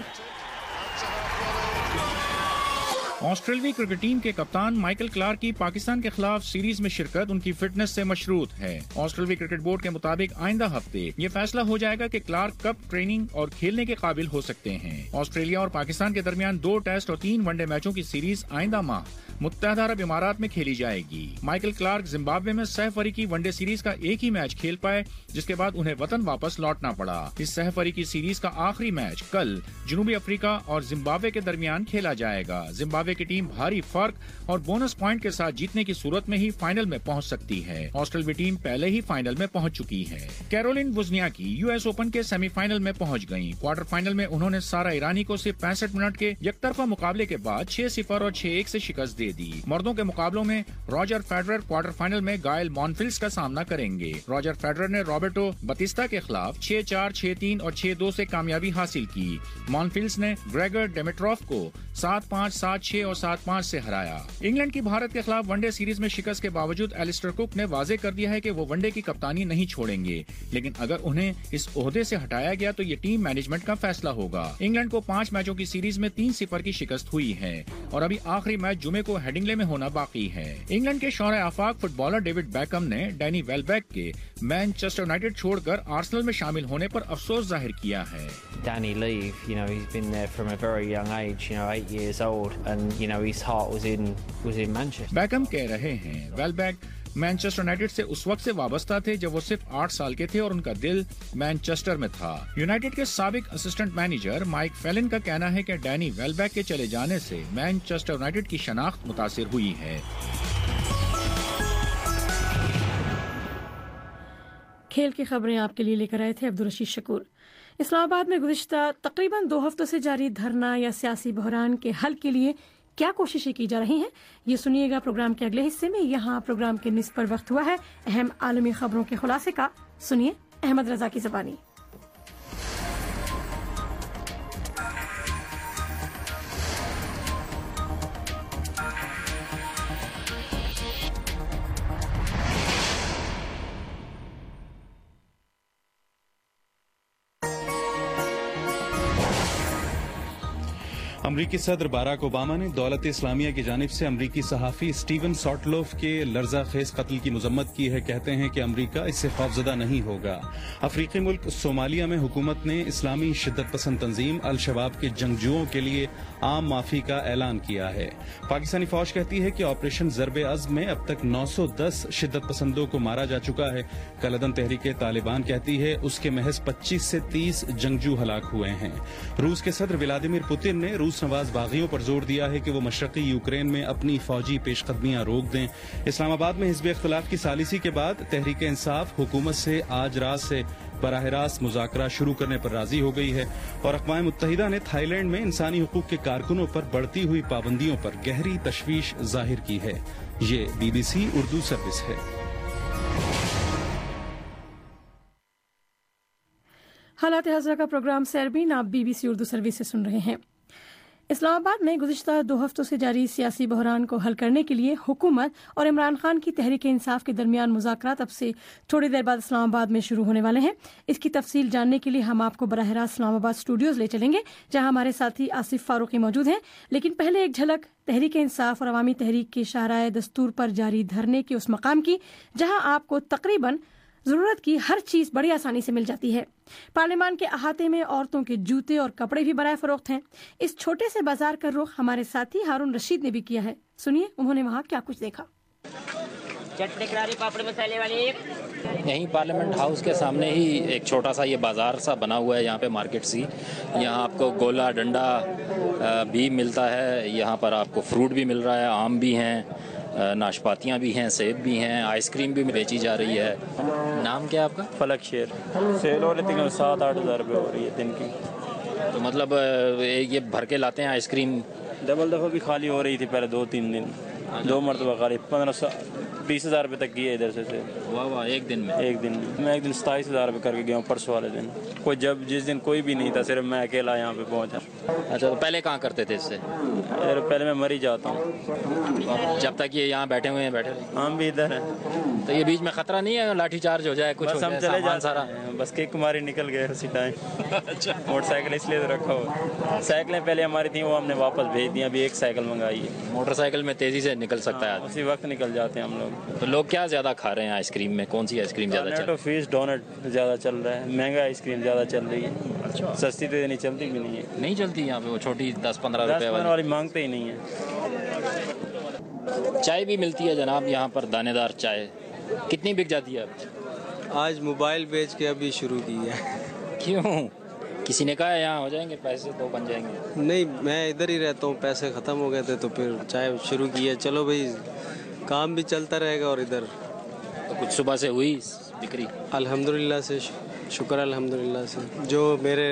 S19: آسٹریلوی کرکٹ ٹیم کے کپتان مائیکل کلارک کی پاکستان کے خلاف سیریز میں شرکت ان کی فٹنس سے مشروط ہے. آسٹریلوی کرکٹ بورڈ کے مطابق آئندہ ہفتے یہ فیصلہ ہو جائے گا کہ کلارک کب ٹریننگ اور کھیلنے کے قابل ہو سکتے ہیں. آسٹریلیا اور پاکستان کے درمیان 2 ٹیسٹ اور 3 ون ڈے میچوں کی سیریز آئندہ ماہ متحدہ عرب امارات میں کھیلی جائے گی. مائیکل کلارک زمبابوے میں سہ فریقی ون ڈے سیریز کا ایک ہی میچ کھیل پائے، جس کے بعد انہیں وطن واپس لوٹنا پڑا. اس سہ فریقی سیریز کا آخری میچ کل جنوبی افریقہ اور زمبابوے کے درمیان کھیلا جائے گا. زمبابوے کی ٹیم بھاری فرق اور بونس پوائنٹ کے ساتھ جیتنے کی صورت میں ہی فائنل میں پہنچ سکتی ہے. آسٹریلوی ٹیم پہلے ہی فائنل میں پہنچ چکی ہے. کیرولین وزنیاکی US اوپن کے سیمی فائنل میں پہنچ گئیں. کوارٹر فائنل میں انہوں نے سارا ایرانی کو صرف 65 منٹ کے یک طرفہ مقابلے کے بعد 6-0 اور 6-1 سے شکست دے دی. مردوں کے مقابلوں میں راجر فیڈرر کوارٹر فائنل میں گائل مونفلز کا سامنا کریں گے. راجر فیڈرر نے رابرٹو بتیستا کے خلاف 6-4، 6-3 اور 6-2 سے کامیابی حاصل کی. مونفلز نے گریگر ڈیمیٹروف کو 7-5، 7-6 اور 7-5 سے ہرایا. انگلینڈ کی بھارت کے خلاف ون ڈے سیریز میں شکست کے باوجود ایلسٹر کک نے واضح کر دیا ہے کہ وہ ون ڈے کی کپتانی نہیں چھوڑیں گے، لیکن اگر انہیں اس عہدے سے ہٹایا گیا تو یہ ٹیم مینجمنٹ کا فیصلہ ہوگا. انگلینڈ کو 5 میچوں کی سیریز میں 3-0 کی شکست ہوئی ہے اور ابھی آخری میچ جمعے کو ہیڈنگلے میں ہونا باقی ہے. انگلینڈ کے شوہر آفاق فٹ بالر ڈیوڈ بیکم نے ڈینی ویلبیک کے مانچسٹر یونائیٹڈ چھوڑ کر آرسنل میں شامل ہونے پر افسوس ظاہر کیا ہے.
S20: Danny leave, he's been there from a very young age, 8 years old, and his heart was in Manchester.
S19: Beckham کہہ رہے ہیں ویلبیک مانچسٹر یونائیٹڈ سے اس وقت سے وابستہ تھے جب وہ صرف 8 سال کے تھے اور ان کا دل مانچسٹر میں تھا. یونائیٹڈ کے سابق اسسٹنٹ مینیجر مائک فیلن کا کہنا ہے کہ ڈینی ویلبیک کے چلے جانے سے مانچسٹر یونائیٹڈ کی شناخت متاثر ہوئی ہے.
S1: کھیل کی خبریں آپ کے لیے لے کر آئے تھے عبدالرشید شکور. اسلام آباد میں گزشتہ تقریباً 2 ہفتوں سے جاری دھرنا یا سیاسی بحران کے حل کے لیے کیا کوششیں کی جا رہی ہیں، یہ سنیے گا پروگرام کے اگلے حصے میں. یہاں پروگرام کے نصف پر وقت ہوا ہے اہم عالمی خبروں کے خلاصے کا. سنیے احمد رضا کی زبانی.
S3: امریکی صدر باراک اوباما نے دولت اسلامیہ کی جانب سے امریکی صحافی اسٹیون ساٹلوف کے لرزہ خیز قتل کی مذمت کی ہے. کہتے ہیں کہ امریکہ اس سے خوفزدہ نہیں ہوگا. افریقی ملک صومالیہ میں حکومت نے اسلامی شدت پسند تنظیم الشباب کے جنگجوؤں کے لیے عام معافی کا اعلان کیا ہے. پاکستانی فوج کہتی ہے کہ آپریشن ضرب عزم میں اب تک 910 شدت پسندوں کو مارا جا چکا ہے. کالعدم تحریک طالبان کہتی ہے اس کے محض 25 سے 30 جنگجو ہلاک ہوئے ہیں. روس کے صدر ولادیمیر پوتن نے روس نواز باغیوں پر زور دیا ہے کہ وہ مشرقی یوکرین میں اپنی فوجی پیش قدمیاں روک دیں. اسلام آباد میں حزب اختلاف کی ثالثی کے بعد تحریک انصاف حکومت سے آج رات سے براہ راست مذاکرہ شروع کرنے پر راضی ہو گئی ہے. اور اقوام متحدہ نے تھائی لینڈ میں انسانی حقوق کے کارکنوں پر بڑھتی ہوئی پابندیوں پر گہری تشویش ظاہر کی ہے. یہ BBC اردو سروس ہے.
S1: حالات حاضرہ کا پروگرام سیربین آپ BBC اردو سروس سے سن رہے ہیں. اسلام آباد میں گزشتہ 2 ہفتوں سے جاری سیاسی بحران کو حل کرنے کے لیے حکومت اور عمران خان کی تحریک انصاف کے درمیان مذاکرات اب سے تھوڑی دیر بعد اسلام آباد میں شروع ہونے والے ہیں. اس کی تفصیل جاننے کے لیے ہم آپ کو براہ راست اسلام آباد اسٹوڈیوز لے چلیں گے جہاں ہمارے ساتھی آصف فاروقی موجود ہیں. لیکن پہلے ایک جھلک تحریک انصاف اور عوامی تحریک کے شاہراہ دستور پر جاری دھرنے کے اس مقام کی جہاں آپ کو تقریباً ضرورت کی ہر چیز بڑی آسانی سے مل جاتی ہے. پارلیمان کے احاطے میں عورتوں کے جوتے اور کپڑے بھی برائے فروخت ہیں. اس چھوٹے سے بازار کا رخ ہمارے ساتھی ہارون رشید نے بھی کیا ہے. سنیے انہوں نے وہاں کیا کچھ دیکھا.
S21: چٹنی کراری پاپڑ مسالے والی.
S4: یہیں پارلیمنٹ ہاؤس کے سامنے ہی ایک چھوٹا سا یہ بازار سا بنا ہوا ہے. یہاں پہ مارکیٹ سی, یہاں آپ کو گولا ڈنڈا بھی ملتا ہے. یہاں پر آپ کو فروٹ بھی مل رہا ہے, آم بھی ہیں, ناشپاتیاں بھی ہیں, سیب بھی ہیں, آئس کریم بھی بیچی جا رہی ہے. نام کیا آپ کا؟
S22: فلک شیر. سیل ہو رہی تھی 7-8 ہزار روپے ہو رہی ہے دن کی.
S4: تو مطلب یہ بھر کے لاتے ہیں آئس کریم؟
S22: ڈبل دفعہ بھی خالی ہو رہی تھی پہلے 2-3 دن, 2 مرتبہ خالی. 15-20 ہزار روپے تک کی ہے ادھر سے.
S4: واہ واہ, ایک دن میں؟
S22: ایک دن میں ایک دن 27 ہزار روپے کر کے گیا ہوں پرسوں والے دن. کوئی جس دن کوئی بھی نہیں تھا, صرف میں اکیلا یہاں پہ پہنچا.
S4: اچھا, تو پہلے کہاں کرتے تھے اس سے؟
S22: پہلے میں مر ہی جاتا ہوں.
S4: جب تک یہ یہاں بیٹھے ہوئے ہیں بیٹھے
S22: ہم بھی ادھر ہیں.
S4: تو یہ بیچ میں خطرہ نہیں ہے لاٹھی چارج ہو جائے کچھ؟
S22: بس ہم چلے جاتے سارا, بس کیک کماری نکل گئے اسی ٹائم. موٹر سائیکل اس لیے تو رکھا ہوا. سائیکلیں پہلے ہماری تھیں, وہ ہم نے واپس بھیج دی. ابھی ایک سائیکل منگائی ہے.
S4: موٹر سائیکل میں تیزی سے نکل سکتا ہے,
S22: اسی وقت نکل جاتے ہیں ہم لوگ.
S4: تو لوگ کیا زیادہ کھا رہے ہیں آئس کریم میں؟ کون سی آئس کریم زیادہ چل رہی ہے؟
S22: فیس ڈونٹ زیادہ چل رہا ہے. مہنگا آئس کریم زیادہ چل رہی ہے. سستی تو نہیں چلتی بھی نہیں ہے.
S4: نہیں چلتی یہاں پہ وہ چھوٹی 10-15 روپے
S22: والی مانگتے ہی نہیں ہے.
S4: چائے بھی ملتی ہے جناب یہاں پر, دانے دار چائے. کتنی بک جاتی ہے اب؟
S23: آج موبائل بیچ کے ابھی شروع کی ہے.
S4: کیوں؟ کسی نے کہا یہاں ہو جائیں گے پیسے تو بن جائیں گے؟
S23: نہیں, میں ادھر ہی رہتا ہوں, پیسے ختم ہو گئے تھے تو پھر چائے شروع کی ہے. چلو بھائی, کام بھی چلتا رہے گا. اور ادھر
S4: تو کچھ صبح سے ہوئی بکری؟
S23: الحمدللہ سے, شکر الحمدللہ سے. جو میرے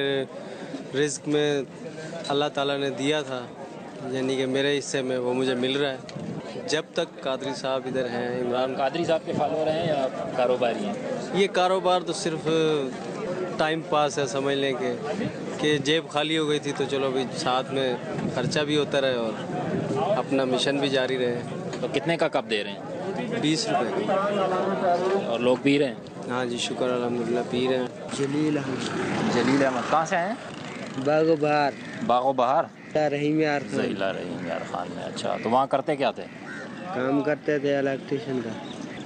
S23: رزق میں اللہ تعالیٰ نے دیا تھا, یعنی کہ میرے حصے میں, وہ مجھے مل رہا ہے. جب تک قادری صاحب ادھر ہیں. عمران
S4: قادری صاحب کے فالوور ہیں یا کاروباری ہیں؟
S23: یہ کاروبار تو صرف ٹائم پاس ہے, سمجھ لیں کہ جیب خالی ہو گئی تھی تو چلو بھی ساتھ میں خرچہ بھی ہوتا رہے اور اپنا مشن بھی جاری رہے.
S4: تو کتنے کا کپ دے رہے ہیں؟
S23: 20 روپے کا.
S4: اور لوگ پی رہے ہیں؟
S23: ہاں جی, شکر الحمدللہ پی رہے ہیں.
S4: جلیل احمد. کہاں سے ہیں؟
S23: باغ و بہار.
S4: باغ و بہار,
S23: رحیم یار
S4: خان میں. اچھا, تو وہاں کرتے کیا تھے؟
S23: کام کرتے تھے الیکٹریشین کا.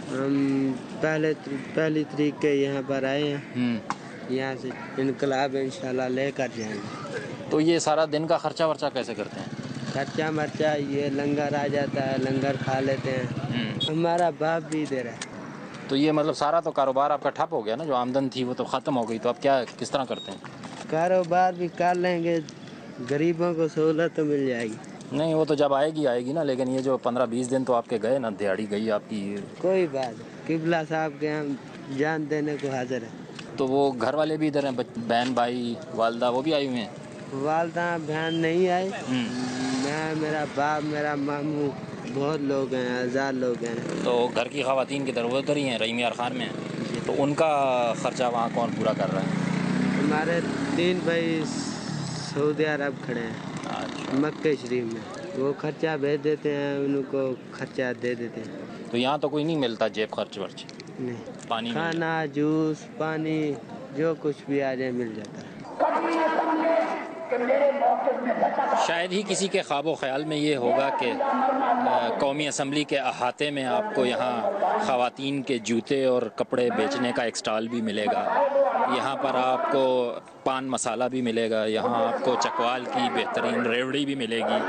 S23: ہم پہلی تاریخ کے یہاں پر آئے ہیں. یہاں سے انقلاب انشاءاللہ لے کر جائیں گے.
S4: تو یہ سارا دن کا خرچہ ورچہ کیسے کرتے ہیں؟
S23: خرچہ مرچہ یہ لنگر آ جاتا ہے, لنگر کھا لیتے ہیں. ہمارا باپ بھی ادھر ہے.
S4: تو یہ مطلب سارا تو کاروبار آپ کا ٹھپ ہو گیا نا, جو آمدن تھی وہ تو ختم ہو گئی. تو اب کیا کس طرح کرتے ہیں؟
S23: کاروبار بھی کر لیں گے, غریبوں کو سہولت تو مل جائے گی.
S4: نہیں, وہ تو جب آئے گی نا, لیکن یہ جو 15-20 دن تو آپ کے گئے نا, دیہڑی گئی آپ کی.
S23: کوئی بات, قبلہ صاحب کے ہم جان دینے کو حاضر ہیں.
S4: تو وہ گھر والے بھی ادھر ہیں, بہن بھائی والدہ وہ بھی آئی ہوئے ہیں؟
S23: والدہ بہن نہیں آئی. میں, میرا باپ, میرا ماموں, بہت لوگ ہیں, 1000 لوگ ہیں.
S4: تو گھر کی خواتین کی طرف ادھر ہی ہیں, رحیم یار خان میں. تو ان کا خرچہ وہاں کون پورا کر رہا ہے؟
S23: ہمارے 3 بھائی سعودی عرب کھڑے ہیں, مکہ شریف میں. وہ خرچہ بھیج دیتے ہیں, ان کو خرچہ دے دیتے ہیں.
S4: تو یہاں تو کوئی نہیں ملتا جیب خرچ ورچ؟
S23: نہیں,
S4: پانی,
S23: کھانا, جوس, پانی, جو کچھ بھی آ جائے مل جاتا ہے.
S4: شاید ہی کسی کے خواب و خیال میں یہ ہوگا کہ قومی اسمبلی کے احاطے میں آپ کو یہاں خواتین کے جوتے اور کپڑے بیچنے کا ایک سٹال بھی ملے گا. یہاں پر آپ کو پان مسالہ بھی ملے گا, یہاں آپ کو چکوال کی بہترین ریوڑی بھی ملے گی.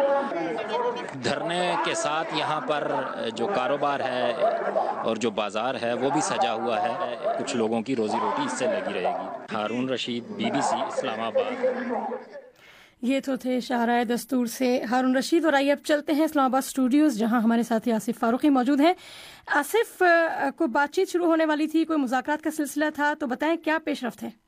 S4: دھرنے کے ساتھ یہاں پر جو کاروبار ہے اور جو بازار ہے وہ بھی سجا ہوا ہے. کچھ لوگوں کی روزی روٹی اس سے لگی رہے گی. ہارون رشید, BBC, اسلام آباد.
S1: یہ تو تھے شاہراہ دستور سے ہارون رشید. اور آئیے اب چلتے ہیں اسلام آباد اسٹوڈیوز جہاں ہمارے ساتھی آصف فاروقی موجود ہیں. آصف, کوئی بات چیت شروع ہونے والی تھی, کوئی مذاکرات کا سلسلہ تھا, تو بتائیں کیا پیش رفت ہے؟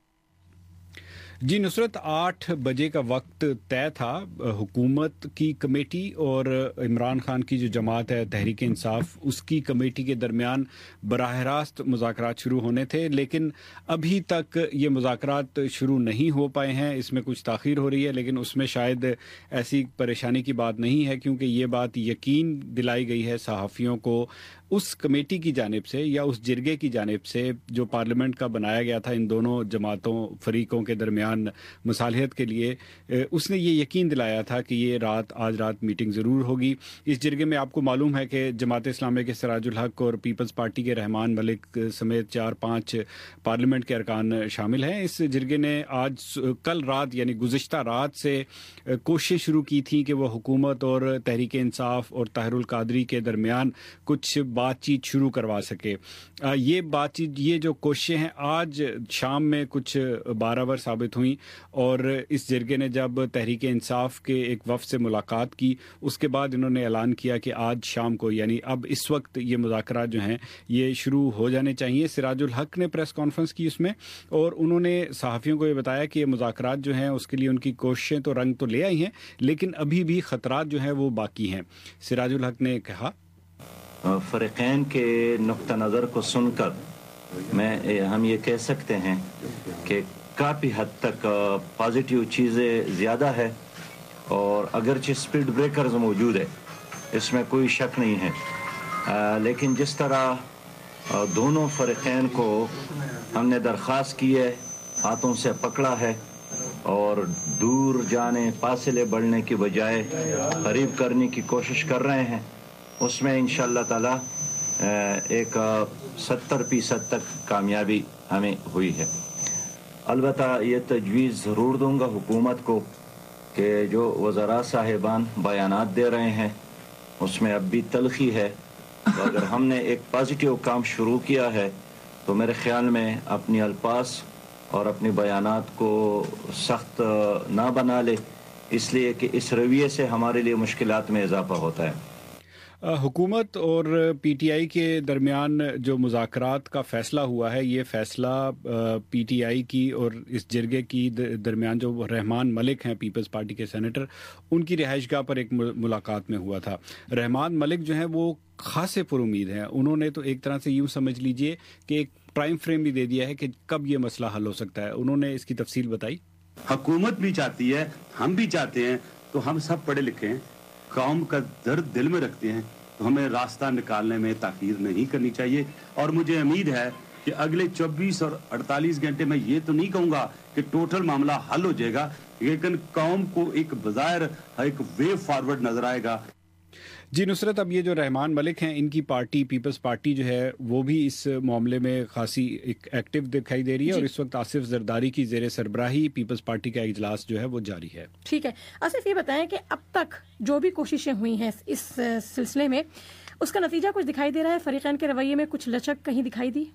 S3: جی نصرت, 8 بجے کا وقت طے تھا. حکومت کی کمیٹی اور عمران خان کی جو جماعت ہے تحریک انصاف, اس کی کمیٹی کے درمیان براہ راست مذاکرات شروع ہونے تھے, لیکن ابھی تک یہ مذاکرات شروع نہیں ہو پائے ہیں. اس میں کچھ تاخیر ہو رہی ہے, لیکن اس میں شاید ایسی پریشانی کی بات نہیں ہے, کیونکہ یہ بات یقین دلائی گئی ہے صحافیوں کو اس کمیٹی کی جانب سے یا اس جرگے کی جانب سے جو پارلیمنٹ کا بنایا گیا تھا ان دونوں جماعتوں فریقوں کے درمیان مصالحت کے لیے. اس نے یہ یقین دلایا تھا کہ یہ آج رات میٹنگ ضرور ہوگی. اس جرگے میں آپ کو معلوم ہے کہ جماعت اسلامیہ کے سراج الحق اور پیپلز پارٹی کے رحمان ملک سمیت 4-5 پارلیمنٹ کے ارکان شامل ہیں. اس جرگے نے کل رات یعنی گزشتہ رات سے کوشش شروع کی تھی کہ وہ حکومت اور تحریک انصاف اور طاہر القادری کے درمیان کچھ بات چیت شروع کروا سکے. یہ جو کوششیں ہیں آج شام میں کچھ بارآور ثابت ہوئیں, اور اس جرگے نے جب تحریک انصاف کے ایک وفد سے ملاقات کی اس کے بعد انہوں نے اعلان کیا کہ آج شام کو یعنی اب اس وقت یہ مذاکرات جو ہیں یہ شروع ہو جانے چاہیے. سراج الحق نے پریس کانفرنس کی اس میں, اور انہوں نے صحافیوں کو یہ بتایا کہ یہ مذاکرات جو ہیں اس کے لیے ان کی کوششیں تو رنگ تو لے آئی ہیں, لیکن ابھی بھی خطرات جو ہیں وہ باقی ہیں. سراج الحق نے کہا,
S7: فریقین کے نقطہ نظر کو سن کر ہم یہ کہہ سکتے ہیں کہ کافی حد تک پازیٹیو چیزیں زیادہ ہے, اور اگرچہ سپیڈ بریکرز موجود ہے اس میں کوئی شک نہیں ہے, لیکن جس طرح دونوں فریقین کو ہم نے درخواست کی ہے, ہاتھوں سے پکڑا ہے اور دور جانے فاصلے بڑھنے کی بجائے قریب کرنے کی کوشش کر رہے ہیں, اس میں انشاءاللہ تعالی ایک 70% تک کامیابی ہمیں ہوئی ہے. البتہ یہ تجویز ضرور دوں گا حکومت کو کہ جو وزراء صاحبان بیانات دے رہے ہیں اس میں اب بھی تلخی ہے. اگر ہم نے ایک پازیٹیو کام شروع کیا ہے تو میرے خیال میں اپنی الفاظ اور اپنی بیانات کو سخت نہ بنا لے, اس لیے کہ اس رویے سے ہمارے لیے مشکلات میں اضافہ ہوتا ہے.
S3: حکومت اور پی ٹی آئی کے درمیان جو مذاکرات کا فیصلہ ہوا ہے, یہ فیصلہ پی ٹی آئی کی اور اس جرگے کی درمیان جو رحمان ملک ہیں پیپلز پارٹی کے سینیٹر, ان کی رہائش گاہ پر ایک ملاقات میں ہوا تھا. رحمان ملک جو ہیں وہ خاصے پر امید ہیں. انہوں نے تو ایک طرح سے یوں سمجھ لیجئے کہ ایک ٹائم فریم بھی دے دیا ہے کہ کب یہ مسئلہ حل ہو سکتا ہے. انہوں نے اس کی تفصیل بتائی.
S8: حکومت بھی چاہتی ہے, ہم بھی چاہتے ہیں, تو ہم سب پڑھے لکھے ہیں, قوم کا درد دل میں رکھتے ہیں, تو ہمیں راستہ نکالنے میں تاخیر نہیں کرنی چاہیے. اور مجھے امید ہے کہ اگلے 24 اور 48 گھنٹے میں یہ تو نہیں کہوں گا کہ ٹوٹل معاملہ حل ہو جائے گا, لیکن قوم کو ایک بظاہر ایک وے فارورڈ نظر آئے گا.
S3: جی نصرت, اب یہ جو رحمان ملک ہیں ان کی پارٹی پیپلز پارٹی جو ہے وہ بھی اس معاملے میں خاصی ایکٹیو دکھائی دے رہی ہے, اور اس وقت آصف زرداری کی زیر سربراہی پیپلز پارٹی کا اجلاس جو ہے وہ جاری ہے.
S1: ٹھیک ہے آصف, یہ بتائیں کہ اب تک جو بھی کوششیں ہوئی ہیں اس سلسلے میں اس کا نتیجہ کچھ دکھائی دے رہا ہے؟ فریقین کے رویے میں کچھ لچک کہیں دکھائی دی؟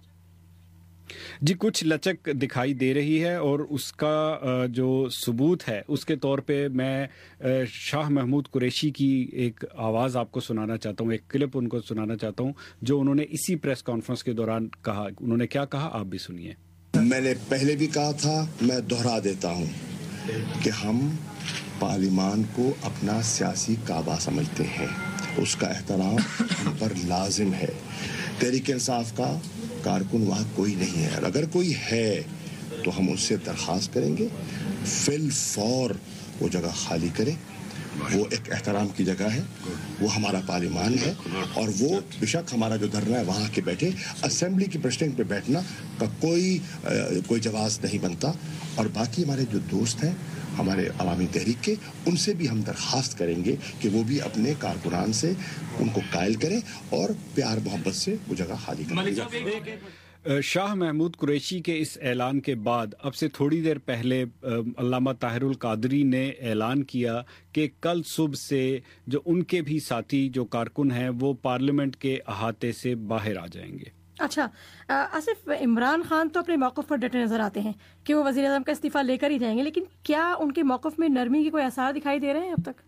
S3: جی کچھ لچک دکھائی دے رہی ہے, اور اس کا جو ثبوت ہے اس کے طور پہ میں شاہ محمود قریشی کی ایک آواز آپ کو سنانا چاہتا ہوں, ایک کلپ ان کو سنانا چاہتا ہوں جو انہوں نے اسی پریس کانفرنس کے دوران کہا. انہوں نے کیا کہا آپ بھی سنیے.
S5: میں نے پہلے بھی کہا تھا, میں دہرا دیتا ہوں کہ ہم پارلیمان کو اپنا سیاسی کعبہ سمجھتے ہیں, اس کا احترام ہم پر لازم ہے. تحریک انصاف کا کارکن وہاں کوئی نہیں ہے, اگر کوئی ہے تو ہم اس سے درخواست کریں گے فی الفور وہ جگہ خالی کرے, وہ ایک احترام کی جگہ ہے, وہ ہمارا پارلیمان ہے, اور وہ بے شک ہمارا جو دھرنا ہے وہاں کے بیٹھے, اسمبلی کی پریسیڈنٹ پہ بیٹھنا کا کوئی جواز نہیں بنتا. اور باقی ہمارے جو دوست ہیں ہمارے عوامی تحریک کے, ان سے بھی ہم درخواست کریں گے کہ وہ بھی اپنے کارکنان سے ان کو قائل کریں اور پیار محبت سے وہ جگہ خالی کریں.
S6: شاہ محمود قریشی کے اس اعلان کے بعد اب سے تھوڑی دیر پہلے علامہ طاہر القادری نے اعلان کیا کہ کل صبح سے جو ان کے بھی ساتھی جو کارکن ہیں وہ پارلیمنٹ کے احاطے سے باہر آ جائیں گے.
S1: اچھا آصف, عمران خان تو اپنے موقف پر ڈٹے نظر آتے ہیں کہ وہ وزیر اعظم کا استعفیٰ لے کر ہی جائیں گے, لیکن کیا ان کے موقف میں نرمی کے کوئی آثار دکھائی دے رہے ہیں اب تک؟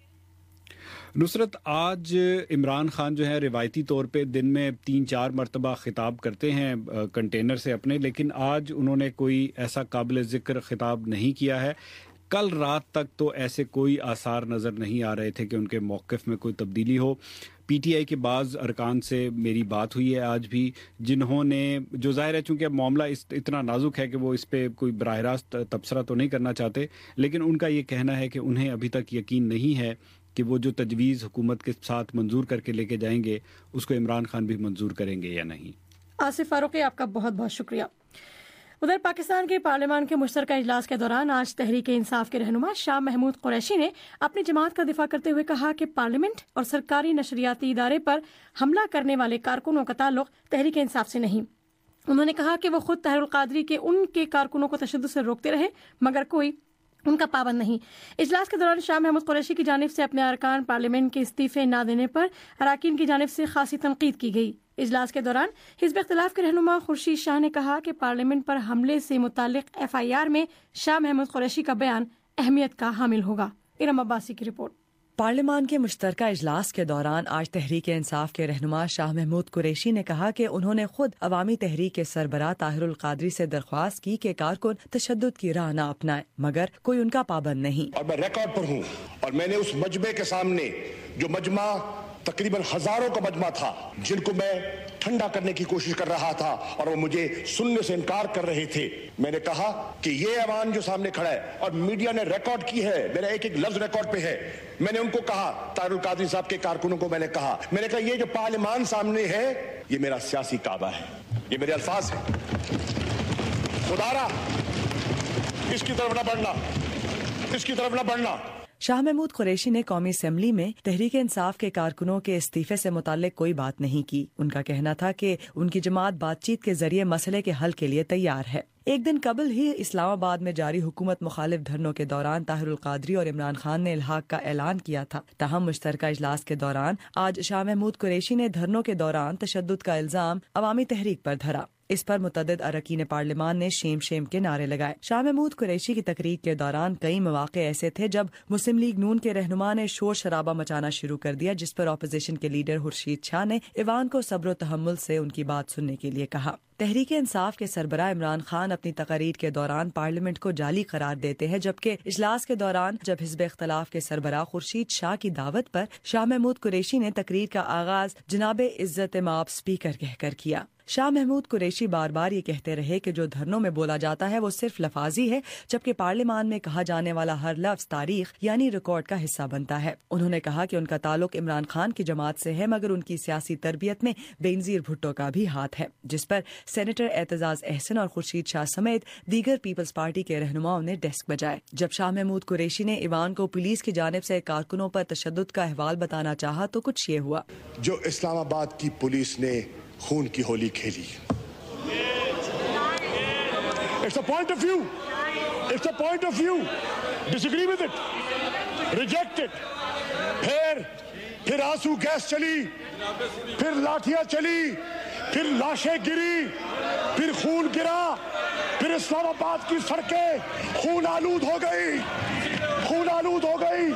S6: نصرت, آج عمران خان جو ہے روایتی طور پہ دن میں 3-4 مرتبہ خطاب کرتے ہیں کنٹینر سے اپنے, لیکن آج انہوں نے کوئی ایسا قابل ذکر خطاب نہیں کیا ہے. کل رات تک تو ایسے کوئی آثار نظر نہیں آ رہے تھے کہ ان کے موقف میں کوئی تبدیلی ہو. پی ٹی آئی کے بعض ارکان سے میری بات ہوئی ہے آج بھی, جنہوں نے, جو ظاہر ہے چونکہ اب معاملہ اتنا نازک ہے کہ وہ اس پہ کوئی براہ راست تبصرہ تو نہیں کرنا چاہتے, لیکن ان کا یہ کہنا ہے کہ انہیں ابھی تک یقین نہیں ہے کہ وہ جو تجویز حکومت کے ساتھ منظور کر کے لے کے جائیں گے اس کو عمران خان بھی منظور کریں گے یا نہیں.
S1: آصف فاروقی, آپ کا بہت بہت شکریہ. ادھر پاکستان کے پارلیمان کے مشترکہ اجلاس کے دوران آج تحریک انصاف کے رہنما شاہ محمود قریشی نے اپنی جماعت کا دفاع کرتے ہوئے کہا کہ پارلیمنٹ اور سرکاری نشریاتی ادارے پر حملہ کرنے والے کارکنوں کا تعلق تحریک انصاف سے نہیں. انہوں نے کہا کہ وہ خود طاہر القادری کے ان کے کارکنوں کو تشدد سے روکتے رہے مگر کوئی ان کا پابند نہیں. اجلاس کے دوران شاہ محمود قریشی کی جانب سے اپنے ارکان پارلیمنٹ کے استعفے نہ دینے پر اراکین کی جانب سے خاصی تنقید کی گئی. اجلاس کے دوران حزب اختلاف کے رہنما خورشید شاہ نے کہا کہ پارلیمنٹ پر حملے سے متعلق FIR میں شاہ محمود قریشی کا بیان اہمیت کا حامل ہوگا. ارم عباسی کی رپورٹ.
S9: پارلیمان کے مشترکہ اجلاس کے دوران آج تحریک انصاف کے رہنما شاہ محمود قریشی نے کہا کہ انہوں نے خود عوامی تحریک کے سربراہ طاہر القادری سے درخواست کی کہ کارکن تشدد کی راہ نہ اپنائے مگر کوئی ان کا پابند نہیں.
S5: اور میں ریکارڈ پر ہوں, اور میں نے اس مجمع کے سامنے, جو مجمع تقریباً ہزاروں کا مجمع تھا, جن کو میں ٹھنڈا کرنے کی کوشش کر رہا تھا اور وہ مجھے سننے سے انکار کر رہے تھے, میں نے کہا کہ یہ ایوان جو سامنے کھڑا ہے اور میڈیا نے ریکارڈ کی ہے, میرا ایک ایک لفظ ریکارڈ پہ ہے, میں نے ان کو کہا, طاہر القادری صاحب کے کارکنوں کو میں نے کہا یہ جو پارلیمان سامنے ہے یہ میرا سیاسی کعبہ ہے, یہ میرے الفاظ ہیں, خدارا اس کی طرف نہ بڑھنا, اس کی طرف نہ بڑھنا.
S9: شاہ محمود قریشی نے قومی اسمبلی میں تحریک انصاف کے کارکنوں کے استعفے سے متعلق کوئی بات نہیں کی. ان کا کہنا تھا کہ ان کی جماعت بات چیت کے ذریعے مسئلے کے حل کے لیے تیار ہے. ایک دن قبل ہی اسلام آباد میں جاری حکومت مخالف دھرنوں کے دوران طاہر القادری اور عمران خان نے الحاق کا اعلان کیا تھا. تاہم مشترکہ اجلاس کے دوران آج شاہ محمود قریشی نے دھرنوں کے دوران تشدد کا الزام عوامی تحریک پر دھرا. اس پر متعدد اراکین پارلیمان نے شیم کے نعرے لگائے. شاہ محمود قریشی کی تقریر کے دوران کئی مواقع ایسے تھے جب مسلم لیگ نون کے رہنما نے شور شرابہ مچانا شروع کر دیا, جس پر اپوزیشن کے لیڈر خورشید شاہ نے ایوان کو صبر و تحمل سے ان کی بات سننے کے لیے کہا. تحریک انصاف کے سربراہ عمران خان اپنی تقاریر کے دوران پارلیمنٹ کو جعلی قرار دیتے ہیں, جبکہ اجلاس کے دوران جب حزب اختلاف کے سربراہ خورشید شاہ کی دعوت پر شاہ محمود قریشی نے تقریر کا آغاز جناب عزت مآب اسپیکر کہہ کر کیا. شاہ محمود قریشی بار بار یہ کہتے رہے کہ جو دھرنوں میں بولا جاتا ہے وہ صرف لفاظی ہے, جبکہ پارلیمان میں کہا جانے والا ہر لفظ تاریخ یعنی ریکارڈ کا حصہ بنتا ہے. انہوں نے کہا کہ ان کا تعلق عمران خان کی جماعت سے ہے, مگر ان کی سیاسی تربیت میں بینظیر بھٹو کا بھی ہاتھ ہے, جس پر سینیٹر اعتزاز احسن اور خورشید شاہ سمیت دیگر پیپلز پارٹی کے رہنماؤں نے ڈیسک بجائے. جب شاہ محمود قریشی نے ایوان کو پولیس کی جانب سے کارکنوں پر تشدد کا احوال بتانا چاہا تو کچھ یہ ہوا.
S5: جو اسلام آباد کی پولیس نے خون کی ہولی کھیلی, It's a point of view. It's a point of view. Disagree with it. Reject it. پھر آنسو گیس چلی, پھر لاٹھیاں چلی, پھر لاشیں گری, پھر خون گرا, پھر اسلام آباد کی سڑکیں خون آلود ہو گئی, خون آلود ہو گئی.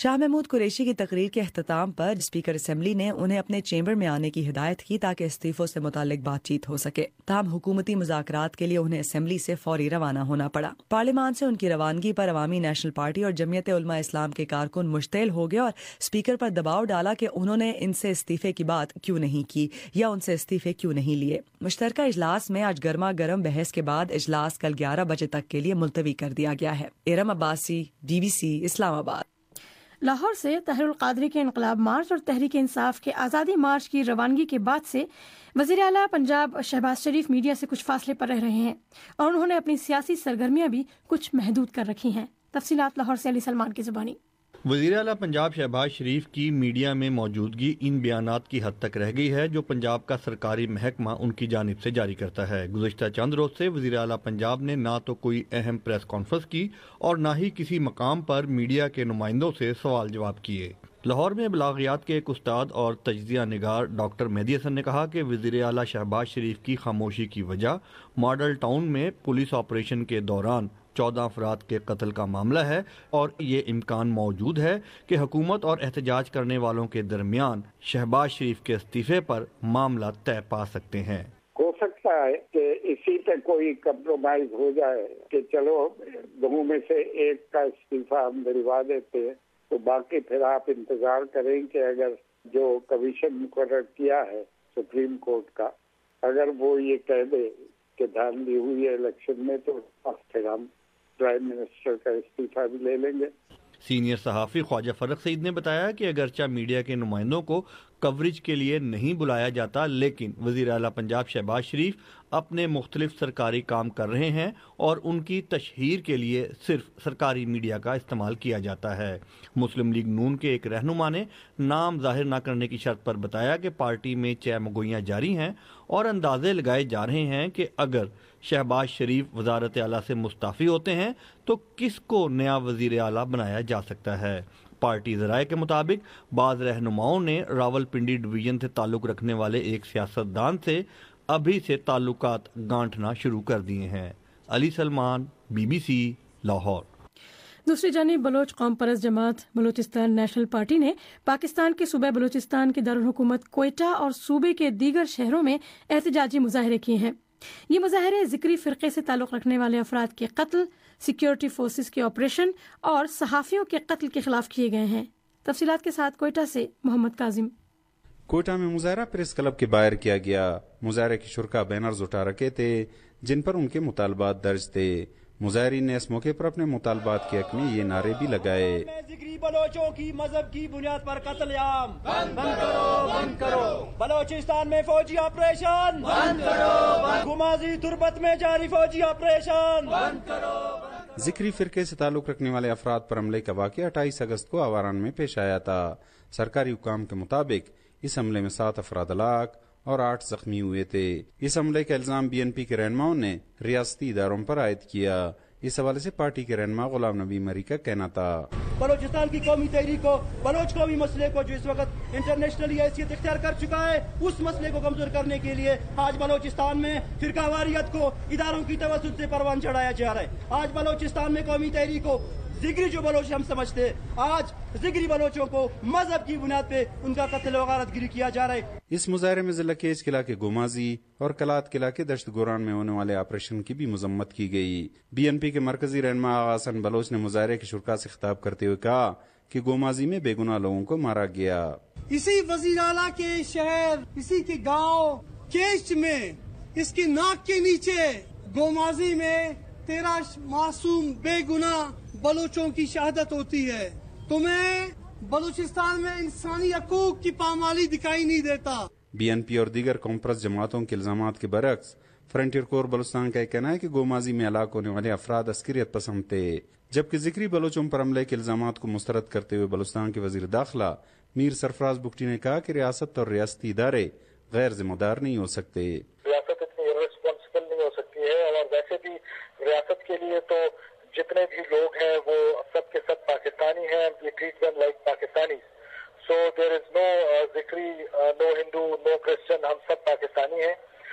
S9: شاہ محمود قریشی کی تقریر کے اختتام پر اسپیکر اسمبلی نے انہیں اپنے چیمبر میں آنے کی ہدایت کی تاکہ استعفوں سے متعلق بات چیت ہو سکے. تاہم حکومتی مذاکرات کے لیے انہیں اسمبلی سے فوری روانہ ہونا پڑا. پارلیمان سے ان کی روانگی پر عوامی نیشنل پارٹی اور جمعیت علماء اسلام کے کارکن مشتعل ہو گئے اور اسپیکر پر دباؤ ڈالا کہ انہوں نے ان سے استعفے کی بات کیوں نہیں کی یا ان سے استعفے کیوں نہیں لیے. مشترکہ اجلاس میں آج گرما گرم بحث کے بعد اجلاس کل 11 بجے تک کے لیے ملتوی کر دیا گیا ہے. ارم عباسی، BBC اسلام آباد.
S1: لاہور سے طاہر القادری کے انقلاب مارچ اور تحریک انصاف کے آزادی مارچ کی روانگی کے بعد سے وزیر اعلیٰ پنجاب شہباز شریف میڈیا سے کچھ فاصلے پر رہ رہے ہیں اور انہوں نے اپنی سیاسی سرگرمیاں بھی کچھ محدود کر رکھی ہیں. تفصیلات لاہور سے علی سلمان کی زبانی.
S2: وزیر اعلیٰ پنجاب شہباز شریف کی میڈیا میں موجودگی ان بیانات کی حد تک رہ گئی ہے جو پنجاب کا سرکاری محکمہ ان کی جانب سے جاری کرتا ہے. گزشتہ چند روز سے وزیر اعلیٰ پنجاب نے نہ تو کوئی اہم پریس کانفرنس کی اور نہ ہی کسی مقام پر میڈیا کے نمائندوں سے سوال جواب کیے. لاہور میں بلاغیات کے ایک استاد اور تجزیہ نگار ڈاکٹر مہدی حسن نے کہا کہ وزیر اعلیٰ شہباز شریف کی خاموشی کی وجہ ماڈل ٹاؤن میں پولیس آپریشن کے دوران 14 افراد کے قتل کا معاملہ ہے اور یہ امکان موجود ہے کہ حکومت اور احتجاج کرنے والوں کے درمیان شہباز شریف کے استعفے پر معاملہ طے پا سکتے ہیں.
S10: ہو سکتا ہے کہ اسی پہ کوئی کمپرومائز ہو جائے کہ چلو دونوں میں سے ایک کا استعفیٰ ہم دلوا دیتے ہیں تو باقی پھر آپ انتظار کریں کہ اگر جو کمیشن مقرر کیا ہے سپریم کورٹ کا اگر وہ یہ کہہ دے کہ دھاندلی ہوئی ہے الیکشن میں تو پھر ہم پرائم منسٹر کا استعفیٰ بھی لے لیں گے.
S2: سینئر صحافی خواجہ فرق سعید نے بتایا کہ اگرچہ میڈیا کے نمائندوں کو کوریج کے لیے نہیں بلایا جاتا لیکن وزیر اعلیٰ پنجاب شہباز شریف اپنے مختلف سرکاری کام کر رہے ہیں اور ان کی تشہیر کے لیے صرف سرکاری میڈیا کا استعمال کیا جاتا ہے. مسلم لیگ نون کے ایک رہنما نے نام ظاہر نہ کرنے کی شرط پر بتایا کہ پارٹی میں چہمگوئیاں جاری ہیں اور اندازے لگائے جا رہے ہیں کہ اگر شہباز شریف وزارت اعلیٰ سے مستعفی ہوتے ہیں تو کس کو نیا وزیر اعلیٰ بنایا جا سکتا ہے. پارٹی ذرائع کے مطابق بعض رہنماؤں نے راولپنڈی ڈویژن سے تعلق رکھنے والے ایک سیاستدان سے ابھی سے تعلقات گانٹھنا شروع کر دیے ہیں. علی سلمان، BBC لاہور.
S1: دوسری جانب بلوچ قوم پرست جماعت بلوچستان نیشنل پارٹی نے پاکستان کے صوبہ بلوچستان کے دارالحکومت کوئٹہ اور صوبے کے دیگر شہروں میں احتجاجی مظاہرے کیے ہیں. یہ مظاہرے ذکری فرقے سے تعلق رکھنے والے افراد کے قتل، سیکیورٹی فورسز کے آپریشن اور صحافیوں کے قتل کے خلاف کیے گئے ہیں. تفصیلات کے ساتھ کوئٹہ سے محمد کاظم.
S11: کوئٹہ میں مظاہرہ پریس کلب کے باہر کیا گیا. مظاہرے کے شرکا بینرز اٹھا رکھے تھے جن پر ان کے مطالبات درج تھے. مظاہرین نے اس موقع پر اپنے مطالبات کے حق میں یہ نعرے بھی لگائے.
S24: ذکری بلوچوں کی مذہب کی بنیاد پر قتل عام بند کرو، بند کرو. بلوچستان میں فوجی آپریشن بند کرو. گمازی تربت میں جاری فوجی آپریشن بند کرو.
S11: ذکری فرقے سے تعلق رکھنے والے افراد پر حملے کا واقعہ 28 اگست کو آواران میں پیش آیا تھا. سرکاری حکام کے مطابق اس حملے میں 7 افراد ہلاک اور 8 زخمی ہوئے تھے. اس حملے کا الزام BNP کے رہنماؤں نے ریاستی اداروں پر عائد کیا. اس حوالے سے پارٹی کے رہنما غلام نبی مری کا کہنا تھا
S24: بلوچستان کی قومی تحریک کو بلوچ قومی مسئلے کو جو اس وقت انٹرنیشنلی حیثیت اختیار کر چکا ہے اس مسئلے کو کمزور کرنے کے لیے آج بلوچستان میں فرقہ واریت کو اداروں کی توسط سے پروان چڑھایا جا رہا ہے. آج بلوچستان میں قومی تحریک کو ذکری جو بلوچ ہم سمجھتے آج ذکری بلوچوں کو مذہب کی بنیاد پہ ان کا قتل و غارت گری کیا جا رہا ہے.
S11: اس مظاہرے میں ضلع کیچ قلعہ کے گومازی اور کلات قلعہ کے دشت گوران میں ہونے والے آپریشن کی بھی مذمت کی گئی. BNP کے مرکزی رہنما آغا حسن بلوچ نے مظاہرے کے شرکا سے خطاب کرتے ہوئے کہا کہ گومازی میں بے گناہ لوگوں کو مارا گیا.
S25: اسی وزیر اعلیٰ کے شہر، اسی کے گاؤں کیچ میں، اس کی ناک کے نیچے گومازی میں 13 معصوم بے گناہ بلوچوں کی شہادت ہوتی ہے. تمہیں بلوچستان میں انسانی حقوق کی پامالی دکھائی نہیں دیتا.
S11: BNP اور دیگر کمپرس جماعتوں کے الزامات کے برعکس فرنٹیئر کور بلوچستان کا کہنا ہے کہ گومازی میں ہلاک ہونے والے افراد عسکریت پسند تھے، جبکہ ذکری بلوچوں پر حملے کے الزامات کو مسترد کرتے ہوئے بلوچستان کے وزیر داخلہ میر سرفراز بگٹی نے کہا کہ ریاست اور ریاستی ادارے غیر ذمہ دار نہیں ہو سکتے.
S26: ریاست اتنی ریسپانسبل نہیں ہو سکتی ہے اور ویسے بھی ریاست کے لیے تو جتنے بھی لوگ ہیں وہ سب کے سب پاکستانی ہیں. We treat them like Pakistanis. So there is no ذکری، no Hindu, no Christian، ہم سب پاکستانی ہیں. تو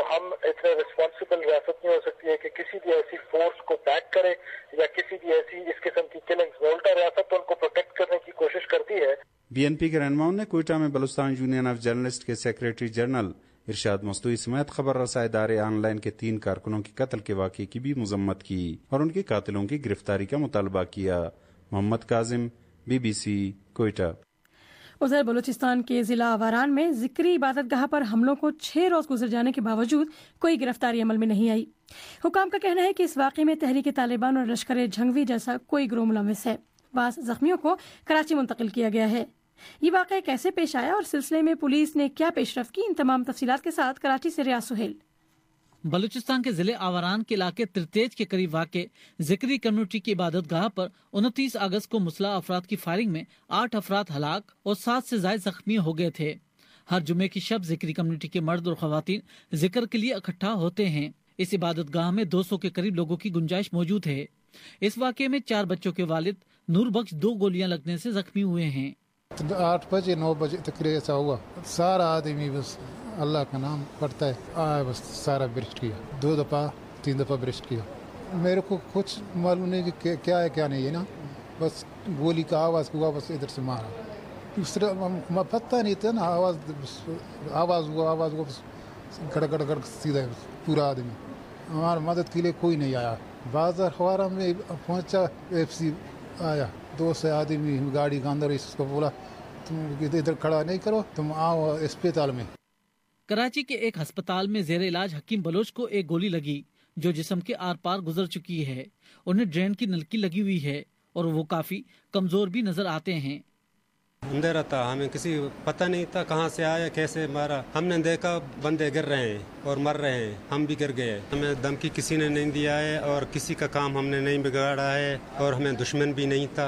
S26: ہم اتنے ریسپانسبل ریاست نہیں ہو سکتی ہے کہ کسی بھی ایسی فورس کو بیک کرے یا کسی بھی ایسی اس قسم کی کلنگز میں. الٹا ریاست ان کو پروٹیکٹ کرنے کی کوشش کرتی ہے.
S11: بی این پی کے رہنماؤں نے کوئٹہ میں بلوچستان یونین آف جرنلسٹ کے سیکریٹری جنرل ارشاد مستوی سمیت خبر رساں ادارے آن لائن کے 3 کارکنوں کی قتل کے واقعے کی بھی مذمت کی اور ان کے قاتلوں کی گرفتاری کا مطالبہ کیا. محمد کاظم، BBC کوئٹہ.
S1: ادھر بلوچستان کے ضلع آواران میں ذکری عبادت گاہ پر حملوں کو 6 روز گزر جانے کے باوجود کوئی گرفتاری عمل میں نہیں آئی. حکام کا کہنا ہے کہ اس واقعے میں تحریک طالبان اور لشکر جھنگوی جیسا کوئی گروہ ملوث ہے. بعض زخمیوں کو کراچی منتقل کیا گیا ہے. یہ واقعہ کیسے پیش آیا اور سلسلے میں پولیس نے کیا پیش رفت کی، ان تمام تفصیلات کے ساتھ کراچی سے ریاض سہیل.
S13: بلوچستان کے ضلع آوران کے علاقے ترتیج کے قریب واقع ذکری کمیونٹی کی عبادت گاہ پر 29 اگست کو مسلح افراد کی فائرنگ میں 8 افراد ہلاک اور 7 سے زائد زخمی ہو گئے تھے. ہر جمعے کی شب ذکری کمیونٹی کے مرد اور خواتین ذکر کے لیے اکٹھا ہوتے ہیں. اس عبادت گاہ میں 200 کے قریب لوگوں کی گنجائش موجود ہے. اس واقعے میں 4 بچوں کے والد نور بخش 2 گولیاں لگنے سے زخمی ہوئے ہیں.
S14: 8 بجے 9 بجے تقریباً ایسا ہوا. سارا آدمی بس اللہ کا نام پڑھتا ہے، بس سارا برسٹ کیا، 2 دفعہ 3 دفعہ برسٹ کیا. میرے کو کچھ معلوم نہیں کہ کیا ہے کیا نہیں ہے نا، بس گولی کا آواز ہوا، بس ادھر سے مارا. دوسرا پتہ نہیں تھا نا، آواز ہوا بس گڑ گڑ گڑ سیدھا پورا آدمی. ہمارا مدد کے لیے کوئی نہیں آیا. بازار خوارہ میں پہنچا، FC آیا، 2 سے آدمی گاڑی کے اندر، اس کو بولا تم ادھر کھڑا نہیں کرو، تم آؤ اسپتال میں.
S13: کراچی کے ایک ہسپتال میں زیر علاج حکیم بلوچ کو ایک گولی لگی جو جسم کے آر پار گزر چکی ہے. انہیں ڈرین کی نلکی لگی ہوئی ہے اور وہ کافی کمزور بھی نظر آتے ہیں.
S15: اندھیرا تھا، ہمیں کسی پتہ نہیں تھا کہاں سے آیا کیسے مارا. ہم نے دیکھا بندے گر رہے ہیں اور مر رہے ہیں، ہم بھی گر گئے. ہمیں دھمکی کسی نے نہیں دیا ہے اور کسی کا کام ہم نے نہیں بگاڑا ہے اور ہمیں دشمن بھی نہیں تھا.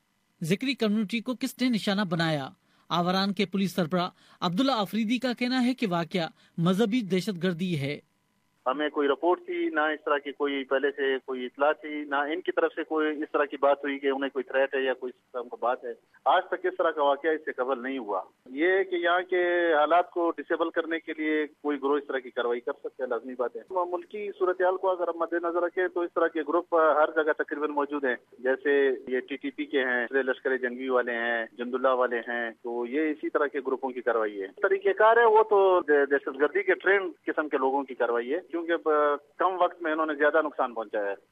S13: ذکری کمیونٹی کو کس نے نشانہ بنایا؟ آوران کے پولیس سربراہ عبداللہ آفریدی کا کہنا ہے کہ واقعہ مذہبی دہشت گردی ہے.
S16: ہمیں کوئی رپورٹ تھی نہ اس طرح کی کوئی پہلے سے کوئی اطلاع تھی، نہ ان کی طرف سے کوئی اس طرح کی بات ہوئی کہ انہیں کوئی تھریٹ ہے یا کوئی اس طرح کی بات ہے. آج تک اس طرح کا واقعہ اس سے قبل نہیں ہوا. یہ کہ یہاں کے حالات کو ڈسیبل کرنے کے لیے کوئی گروہ اس طرح کی کارروائی کر سکتے ہیں، لازمی بات ہے. ملکی صورتحال کو اگر ہم مد نظر رکھیں تو اس طرح کے گروپ ہر جگہ تقریباً موجود ہیں. جیسے یہ TTP کے ہیں، لشکر جنگی والے ہیں، جند اللہ والے ہیں، تو یہ اسی طرح کے گروپوں کی کارروائی ہے. طریقہ کار ہے وہ تو دہشت گردی کے ٹرینڈ قسم کے لوگوں کی کارروائی ہے، کیونکہ کم وقت میں انہوں نے زیادہ نقصان پہنچایا ہے.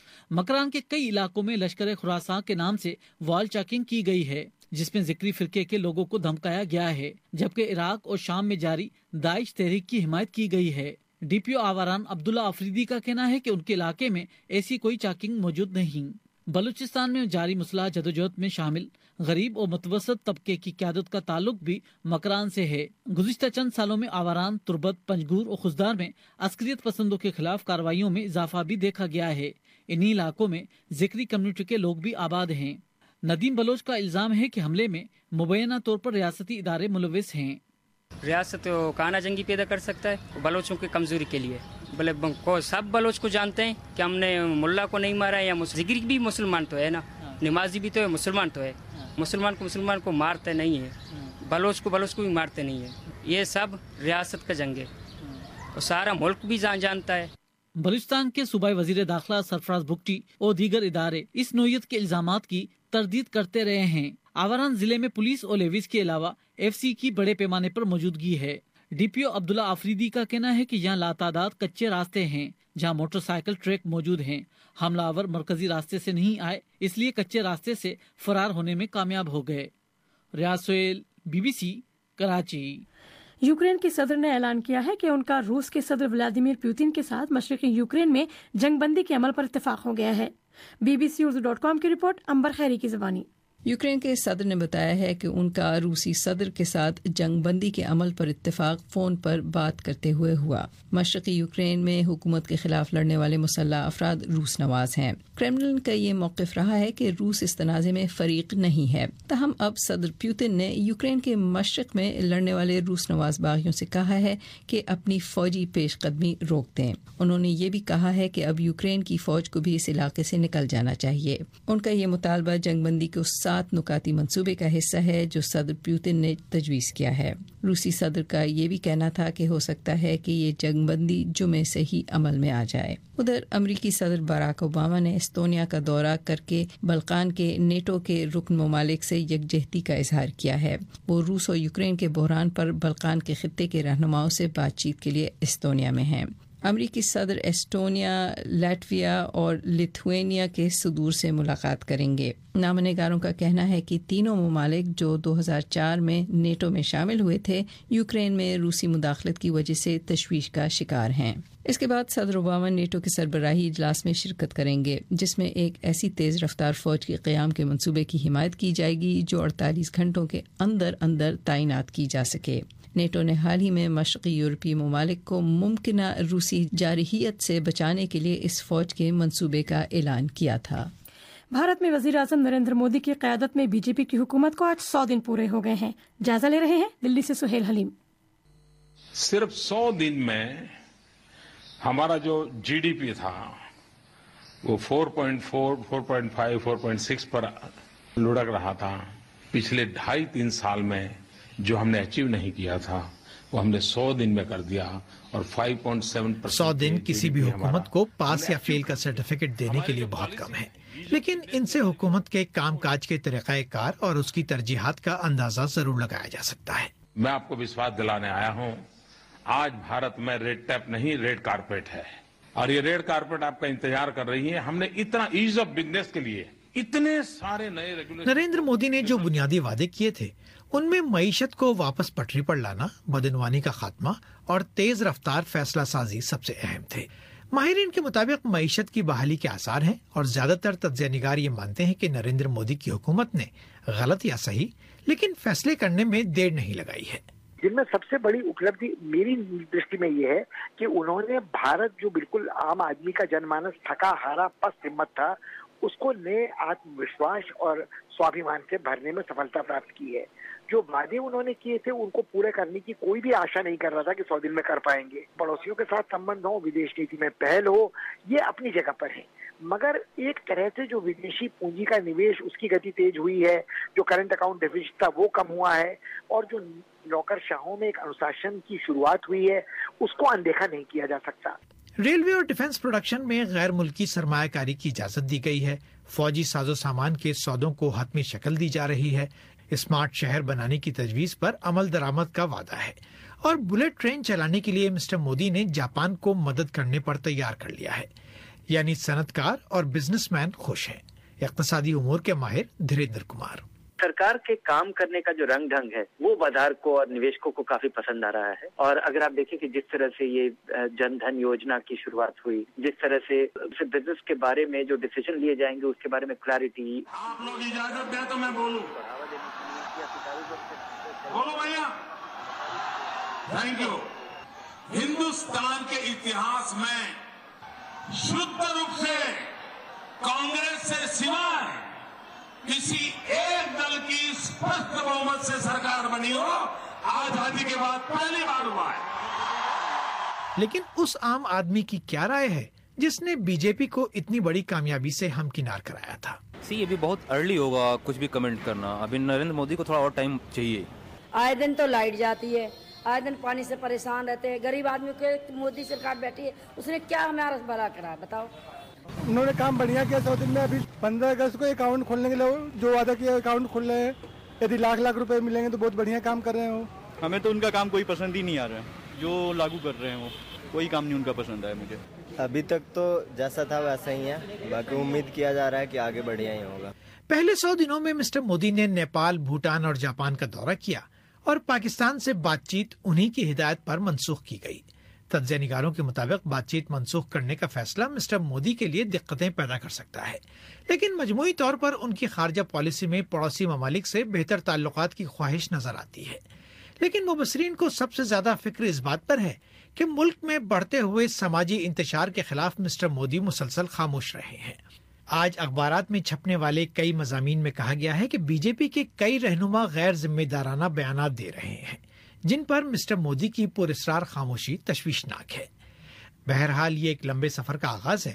S13: مکران کے کئی علاقوں میں لشکر خراساں کے نام سے وال چیکنگ کی گئی ہے جس میں ذکری فرقے کے لوگوں کو دھمکایا گیا ہے، جبکہ عراق اور شام میں جاری داعش تحریک کی حمایت کی گئی ہے. DPO آوران عبداللہ آفریدی کا کہنا ہے کہ ان کے علاقے میں ایسی کوئی چیکنگ موجود نہیں. بلوچستان میں جاری مسلح جدوجہد میں شامل غریب اور متوسط طبقے کی قیادت کا تعلق بھی مکران سے ہے. گزشتہ چند سالوں میں آوران، تربت، پنجگور اور خزدار میں عسکریت پسندوں کے خلاف کارروائیوں میں اضافہ بھی دیکھا گیا ہے. انہی علاقوں میں ذکری کمیونٹی کے لوگ بھی آباد ہیں. ندیم بلوچ کا الزام ہے کہ حملے میں مبینہ طور پر ریاستی ادارے ملوث ہیں.
S17: ریاست کانا جنگی پیدا کر سکتا ہے بلوچوں کی کمزوری کے لیے. بھلے سب بلوچ کو جانتے ہیں کہ ہم نے ملا کو نہیں مارا ہے، یا ذکری بھی مسلمان تو ہے نا، نمازی بھی تو ہے، مسلمان تو ہے. مسلمان کو مارتے نہیں ہے، بلوچ کو بھی مارتے نہیں ہے. یہ سب ریاست کا جنگ ہے اور سارا ملک بھی جانتا ہے.
S13: بلوچستان کے صوبائی وزیر داخلہ سرفراز بگٹی اور دیگر ادارے اس نوعیت کے الزامات کی تردید کرتے رہے ہیں. آوران ضلع میں پولیس اور لیویز کے علاوہ FC کی بڑے پیمانے پر موجودگی ہے. DPO عبداللہ آفریدی کا کہنا ہے کہ یہاں لاتعداد کچے راستے ہیں جہاں موٹر سائیکل ٹریک موجود ہیں. حملہ آور مرکزی راستے سے نہیں آئے، اس لیے کچے راستے سے فرار ہونے میں کامیاب ہو گئے. ریاض سہیل، BBC کراچی.
S1: یوکرین کے صدر نے اعلان کیا ہے کہ ان کا روس کے صدر ولادیمیر پوتن کے ساتھ مشرقی یوکرین میں جنگ بندی کے عمل پر اتفاق ہو گیا ہے. BBC.com کی رپورٹ، امبر خیری کی زبانی.
S18: یوکرین کے صدر نے بتایا ہے کہ ان کا روسی صدر کے ساتھ جنگ بندی کے عمل پر اتفاق فون پر بات کرتے ہوئے ہوا. مشرقی یوکرین میں حکومت کے خلاف لڑنے والے مسلح افراد روس نواز ہیں. کرملن کا یہ موقف رہا ہے کہ روس اس تنازع میں فریق نہیں ہے. تاہم اب صدر پیوتن نے یوکرین کے مشرق میں لڑنے والے روس نواز باغیوں سے کہا ہے کہ اپنی فوجی پیش قدمی روک دیں. انہوں نے یہ بھی کہا ہے کہ اب یوکرین کی فوج کو بھی اس علاقے سے نکل جانا چاہیے. ان کا یہ مطالبہ جنگ بندی کو 7 نکاتی منصوبے کا حصہ ہے جو صدر پیوتن نے تجویز کیا ہے۔ روسی صدر کا یہ بھی کہنا تھا کہ ہو سکتا ہے کہ یہ جنگ بندی جمعے سے ہی عمل میں آ جائے۔ ادھر امریکی صدر باراک اوباما نے استونیا کا دورہ کر کے بلقان کے نیٹو کے رکن ممالک سے یکجہتی کا اظہار کیا ہے۔ وہ روس اور یوکرین کے بحران پر بلقان کے خطے کے رہنماؤں سے بات چیت کے لیے استونیا میں ہیں۔ امریکی صدر ایسٹونیا، لیٹویا اور لیتھوینیا کے صدور سے ملاقات کریں گے۔ نامہ نگاروں کا کہنا ہے کہ تینوں ممالک جو 2004 میں نیٹو میں شامل ہوئے تھے، یوکرین میں روسی مداخلت کی وجہ سے تشویش کا شکار ہیں۔ اس کے بعد صدر اوباما نیٹو کے سربراہی اجلاس میں شرکت کریں گے، جس میں ایک ایسی تیز رفتار فوج کے قیام کے منصوبے کی حمایت کی جائے گی جو 48 گھنٹوں کے اندر تعینات کی جا سکے۔ نیٹو نے حال ہی میں مشرقی یورپی ممالک کو ممکنہ روسی جارحیت سے بچانے کے لیے اس فوج کے منصوبے کا اعلان کیا تھا۔
S1: بھارت میں وزیر اعظم نریندر مودی کی قیادت میں بی جے پی کی حکومت کو آج 100 دن پورے ہو گئے ہیں۔ جائزہ لے رہے ہیں دلی سے سہیل حلیم۔
S12: صرف 100 دن میں ہمارا جو جی ڈی پی تھا وہ 4.4, 4.5, 4.6 پر لڑک رہا تھا۔ پچھلے 2.5-3 سال میں جو ہم نے اچیو نہیں کیا تھا وہ ہم نے 100 دن میں کر دیا، اور 5.7%۔
S19: 100 دن کسی بھی حکومت کو پاس یا فیل کا سرٹیفکیٹ دینے کے لیے بہت کم ہے، لیکن ان سے حکومت کے کام کاج کے طریقہ کار اور اس کی ترجیحات کا اندازہ ضرور لگایا جا سکتا ہے۔
S12: میں آپ کو وشواس دلانے آیا ہوں، آج بھارت میں ریڈ ٹیپ نہیں، ریڈ کارپیٹ ہے، اور یہ ریڈ کارپیٹ آپ کا انتظار کر رہی ہے۔ ہم نے اتنا ایز آف بزنس کے لیے اتنے سارے نئے ریگولیشن۔
S19: نریندر مودی نے جو بنیادی وعدے کیے تھے ان میں معیشت کو واپس پٹری پر لانا، بدعنوانی کا خاتمہ اور تیز رفتار فیصلہ سازی سب سے اہم تھے۔ ماہرین کے مطابق معیشت کی بحالی کے آثار ہیں، اور زیادہ تر تجزیہ نگار یہ مانتے ہیں کہ نریندر مودی کی حکومت نے غلط یا صحیح لیکن فیصلے کرنے میں دیر نہیں لگائی ہے۔
S20: جن میں سب سے بڑی اپلبدھی میری درشٹی میں یہ ہے کہ انہوں نے بھارت جو بالکل عام آدمی کا جن مانس تھکا ہارا پست ہمت تھا، اس کو نئے آتم وشواس اور سوابھیمان سے بھرنے میں سفلتا پراپت کی ہے۔ جو وعدے انہوں نے کیے تھے ان کو پورے کرنے کی کوئی بھی آشا نہیں کر رہا تھا کہ 100 دن میں کر پائیں گے۔ پڑوسیوں کے ساتھ سمبند ہو، ودیش نیتی میں پہل ہو، یہ اپنی جگہ پر ہے، مگر ایک طرح سے جو ودیشی پونجی کا نویش اس کی گتی تیز ہوئی ہے، جو کرنٹ اکاؤنٹ ڈیفیسٹ تھا وہ کم ہوا ہے، اور جو نوکر شاہوں میں ایک انوشاسن کی شروعات ہوئی ہے، اس کو اندیکھا نہیں کیا جا سکتا۔
S19: ریلوے اور ڈیفنس پروڈکشن میں غیر ملکی سرمایہ کاری کی اجازت دی گئی ہے، فوجی ساز و سامان کے سودوں کو حتمی شکل دی جا رہی ہے، اسمارٹ شہر بنانے کی تجویز پر عمل درآمد کا وعدہ ہے، اور بلٹ ٹرین چلانے کے لیے مسٹر مودی نے جاپان کو مدد کرنے پر تیار کر لیا ہے۔ یعنی صنعت کار اور بزنس مین خوش ہیں۔ اقتصادی امور کے ماہر دھیریندر کمار۔
S21: سرکار کے کام کرنے کا جو رنگ ڈھنگ ہے وہ بازار کو اور نویشکوں کو کافی پسند آ رہا ہے، اور اگر آپ دیکھیں کہ جس طرح سے یہ جن دھن یوجنا کی شروعات ہوئی، جس طرح سے بزنس کے بارے میں جو ڈیسیژن لیے جائیں گے اس کے بارے میں کلیئرٹی۔
S12: آپ لوگ اجازت دیں تو میں بولوں۔ بولو بھیا۔ Thank you. ہندوستان کے اتہاس میں شدھ روپ سے کانگریس سے سوائے کسی ایک دل کی اسپشٹ بہمت سے سرکار بنی ہو آزادی کے بعد پہلی بار ہوا ہے۔
S19: لیکن اس عام آدمی کی کیا رائے ہے جس نے بی جے پی کو اتنی بڑی کامیابی سے ہمکنار کرایا تھا؟
S22: ابھی بہت ارلی ہوگا کچھ بھی کمنٹ کرنا، ابھی نریندر مودی کو تھوڑا اور ٹائم چاہیے۔
S23: آئے دن تو لائٹ جاتی ہے، آئے دن پانی سے پریشان رہتے ہیں، غریب آدمی کے مودی سرکار بیٹھی ہے، اس نے کیا ہمارا بھلا کرا بتاؤ؟
S25: انہوں نے کام بڑھیا کیا 100 دن میں۔ ابھی 15 اگست کو اکاؤنٹ کھولنے کے لیے جو وعدہ کیا اکاؤنٹ کھل رہے ہیں، یدی لاکھ روپے ملیں گے تو بہت بڑھیا کام کر رہے ہیں۔
S27: ہمیں تو ان کا کام کوئی پسند ہی نہیں آ رہا ہے، جو لاگو کر رہے ہیں وہ کوئی کام نہیں ان کا پسند آیا مجھے۔
S28: ابھی تک تو جیسا تھا ویسا ہی ہے، باقی امید کیا جا رہا ہے کہ آگے بڑھیا ہی ہوگا۔
S19: پہلے 100 دنوں میں مسٹر مودی نے نیپال، بھوٹان اور جاپان کا دورہ کیا، اور پاکستان سے بات چیت انہی کی ہدایت پر منسوخ کی گئی۔ تجزیہ نگاروں کے مطابق بات چیت منسوخ کرنے کا فیصلہ مسٹر مودی کے لیے دقتیں پیدا کر سکتا ہے، لیکن مجموعی طور پر ان کی خارجہ پالیسی میں پڑوسی ممالک سے بہتر تعلقات کی خواہش نظر آتی ہے۔ لیکن مبصرین کو سب سے زیادہ فکر اس بات پر ہے کہ ملک میں بڑھتے ہوئے سماجی انتشار کے خلاف مسٹر مودی مسلسل خاموش رہے ہیں۔ آج اخبارات میں چھپنے والے کئی مضامین میں کہا گیا ہے کہ بی جے پی کے کئی رہنما غیر ذمہ دارانہ بیانات دے رہے ہیں، جن پر مسٹر مودی کی پراسرار خاموشی تشویشناک ہے۔ بہرحال یہ ایک لمبے سفر کا آغاز ہے،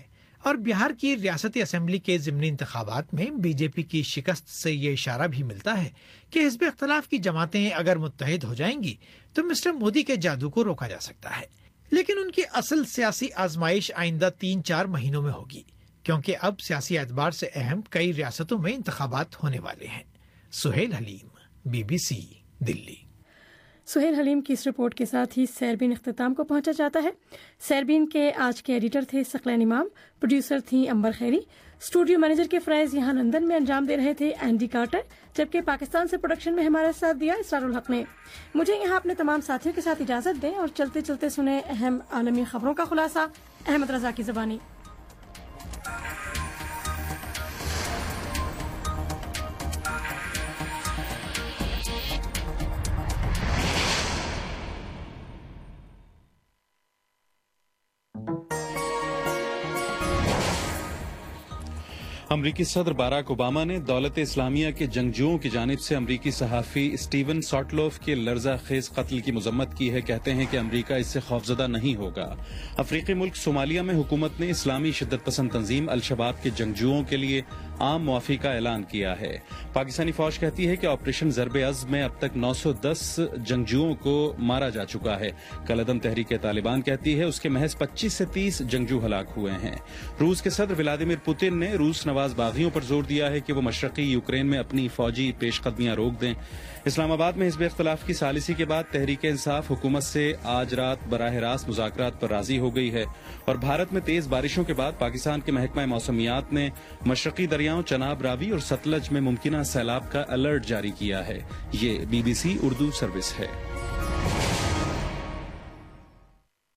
S19: اور بہار کی ریاستی اسمبلی کے ضمنی انتخابات میں بی جے پی کی شکست سے یہ اشارہ بھی ملتا ہے کہ حزب اختلاف کی جماعتیں اگر متحد ہو جائیں گی تو مسٹر مودی کے جادو کو روکا جا سکتا ہے، لیکن ان کی اصل سیاسی آزمائش آئندہ 3-4 مہینوں میں ہوگی، کیونکہ اب سیاسی اعتبار سے اہم کئی ریاستوں میں انتخابات ہونے والے ہیں۔ سہیل حلیم، BBC دلی۔
S1: سہیل حلیم کی اس رپورٹ کے ساتھ ہی سیربین اختتام کو پہنچا جاتا ہے۔ سیربین کے آج کے ایڈیٹر تھے ثقلین امام، پروڈیوسر تھیں امبر خیری، اسٹوڈیو مینیجر کے فرائض یہاں لندن میں انجام دے رہے تھے اینڈی کارٹر، جبکہ پاکستان سے پروڈکشن میں ہمارا ساتھ دیا اسرار الحق نے۔ مجھے یہاں اپنے تمام ساتھیوں کے ساتھ اجازت دیں اور چلتے چلتے سنیں اہم عالمی خبروں کا خلاصہ احمد رضا کی زبانی۔
S11: امریکی صدر باراک اوباما نے دولت اسلامیہ کے جنگجوؤں کی جانب سے امریکی صحافی اسٹیون ساٹلوف کے لرزہ خیز قتل کی مذمت کی ہے۔ کہتے ہیں کہ امریکہ اس سے خوفزدہ نہیں ہوگا۔ افریقی ملک صومالیہ میں حکومت نے اسلامی شدت پسند تنظیم الشباب کے جنگجوؤں کے لیے عام معافی کا اعلان کیا ہے۔ پاکستانی فوج کہتی ہے کہ آپریشن ضرب عزم میں اب تک 910 جنگجوؤں کو مارا جا چکا ہے۔ کالعدم تحریک طالبان کہتی ہے اس کے محض 25 سے 30 جنگجو ہلاک ہوئے ہیں۔ روس کے صدر ولادیمیر پوتن نے روس نواز باغیوں پر زور دیا ہے کہ وہ مشرقی یوکرین میں اپنی فوجی پیش قدمیاں روک دیں۔ اسلام آباد میں حزب اختلاف کی ثالثی کے بعد تحریک انصاف حکومت سے آج رات براہ راست مذاکرات پر راضی ہو گئی ہے، اور بھارت میں تیز بارشوں کے بعد پاکستان کے محکمہ موسمیات نے مشرقی دریاؤں چناب راوی اور ستلج میں ممکنہ سیلاب کا الرٹ جاری کیا ہے۔ یہ BBC اردو سروس ہے۔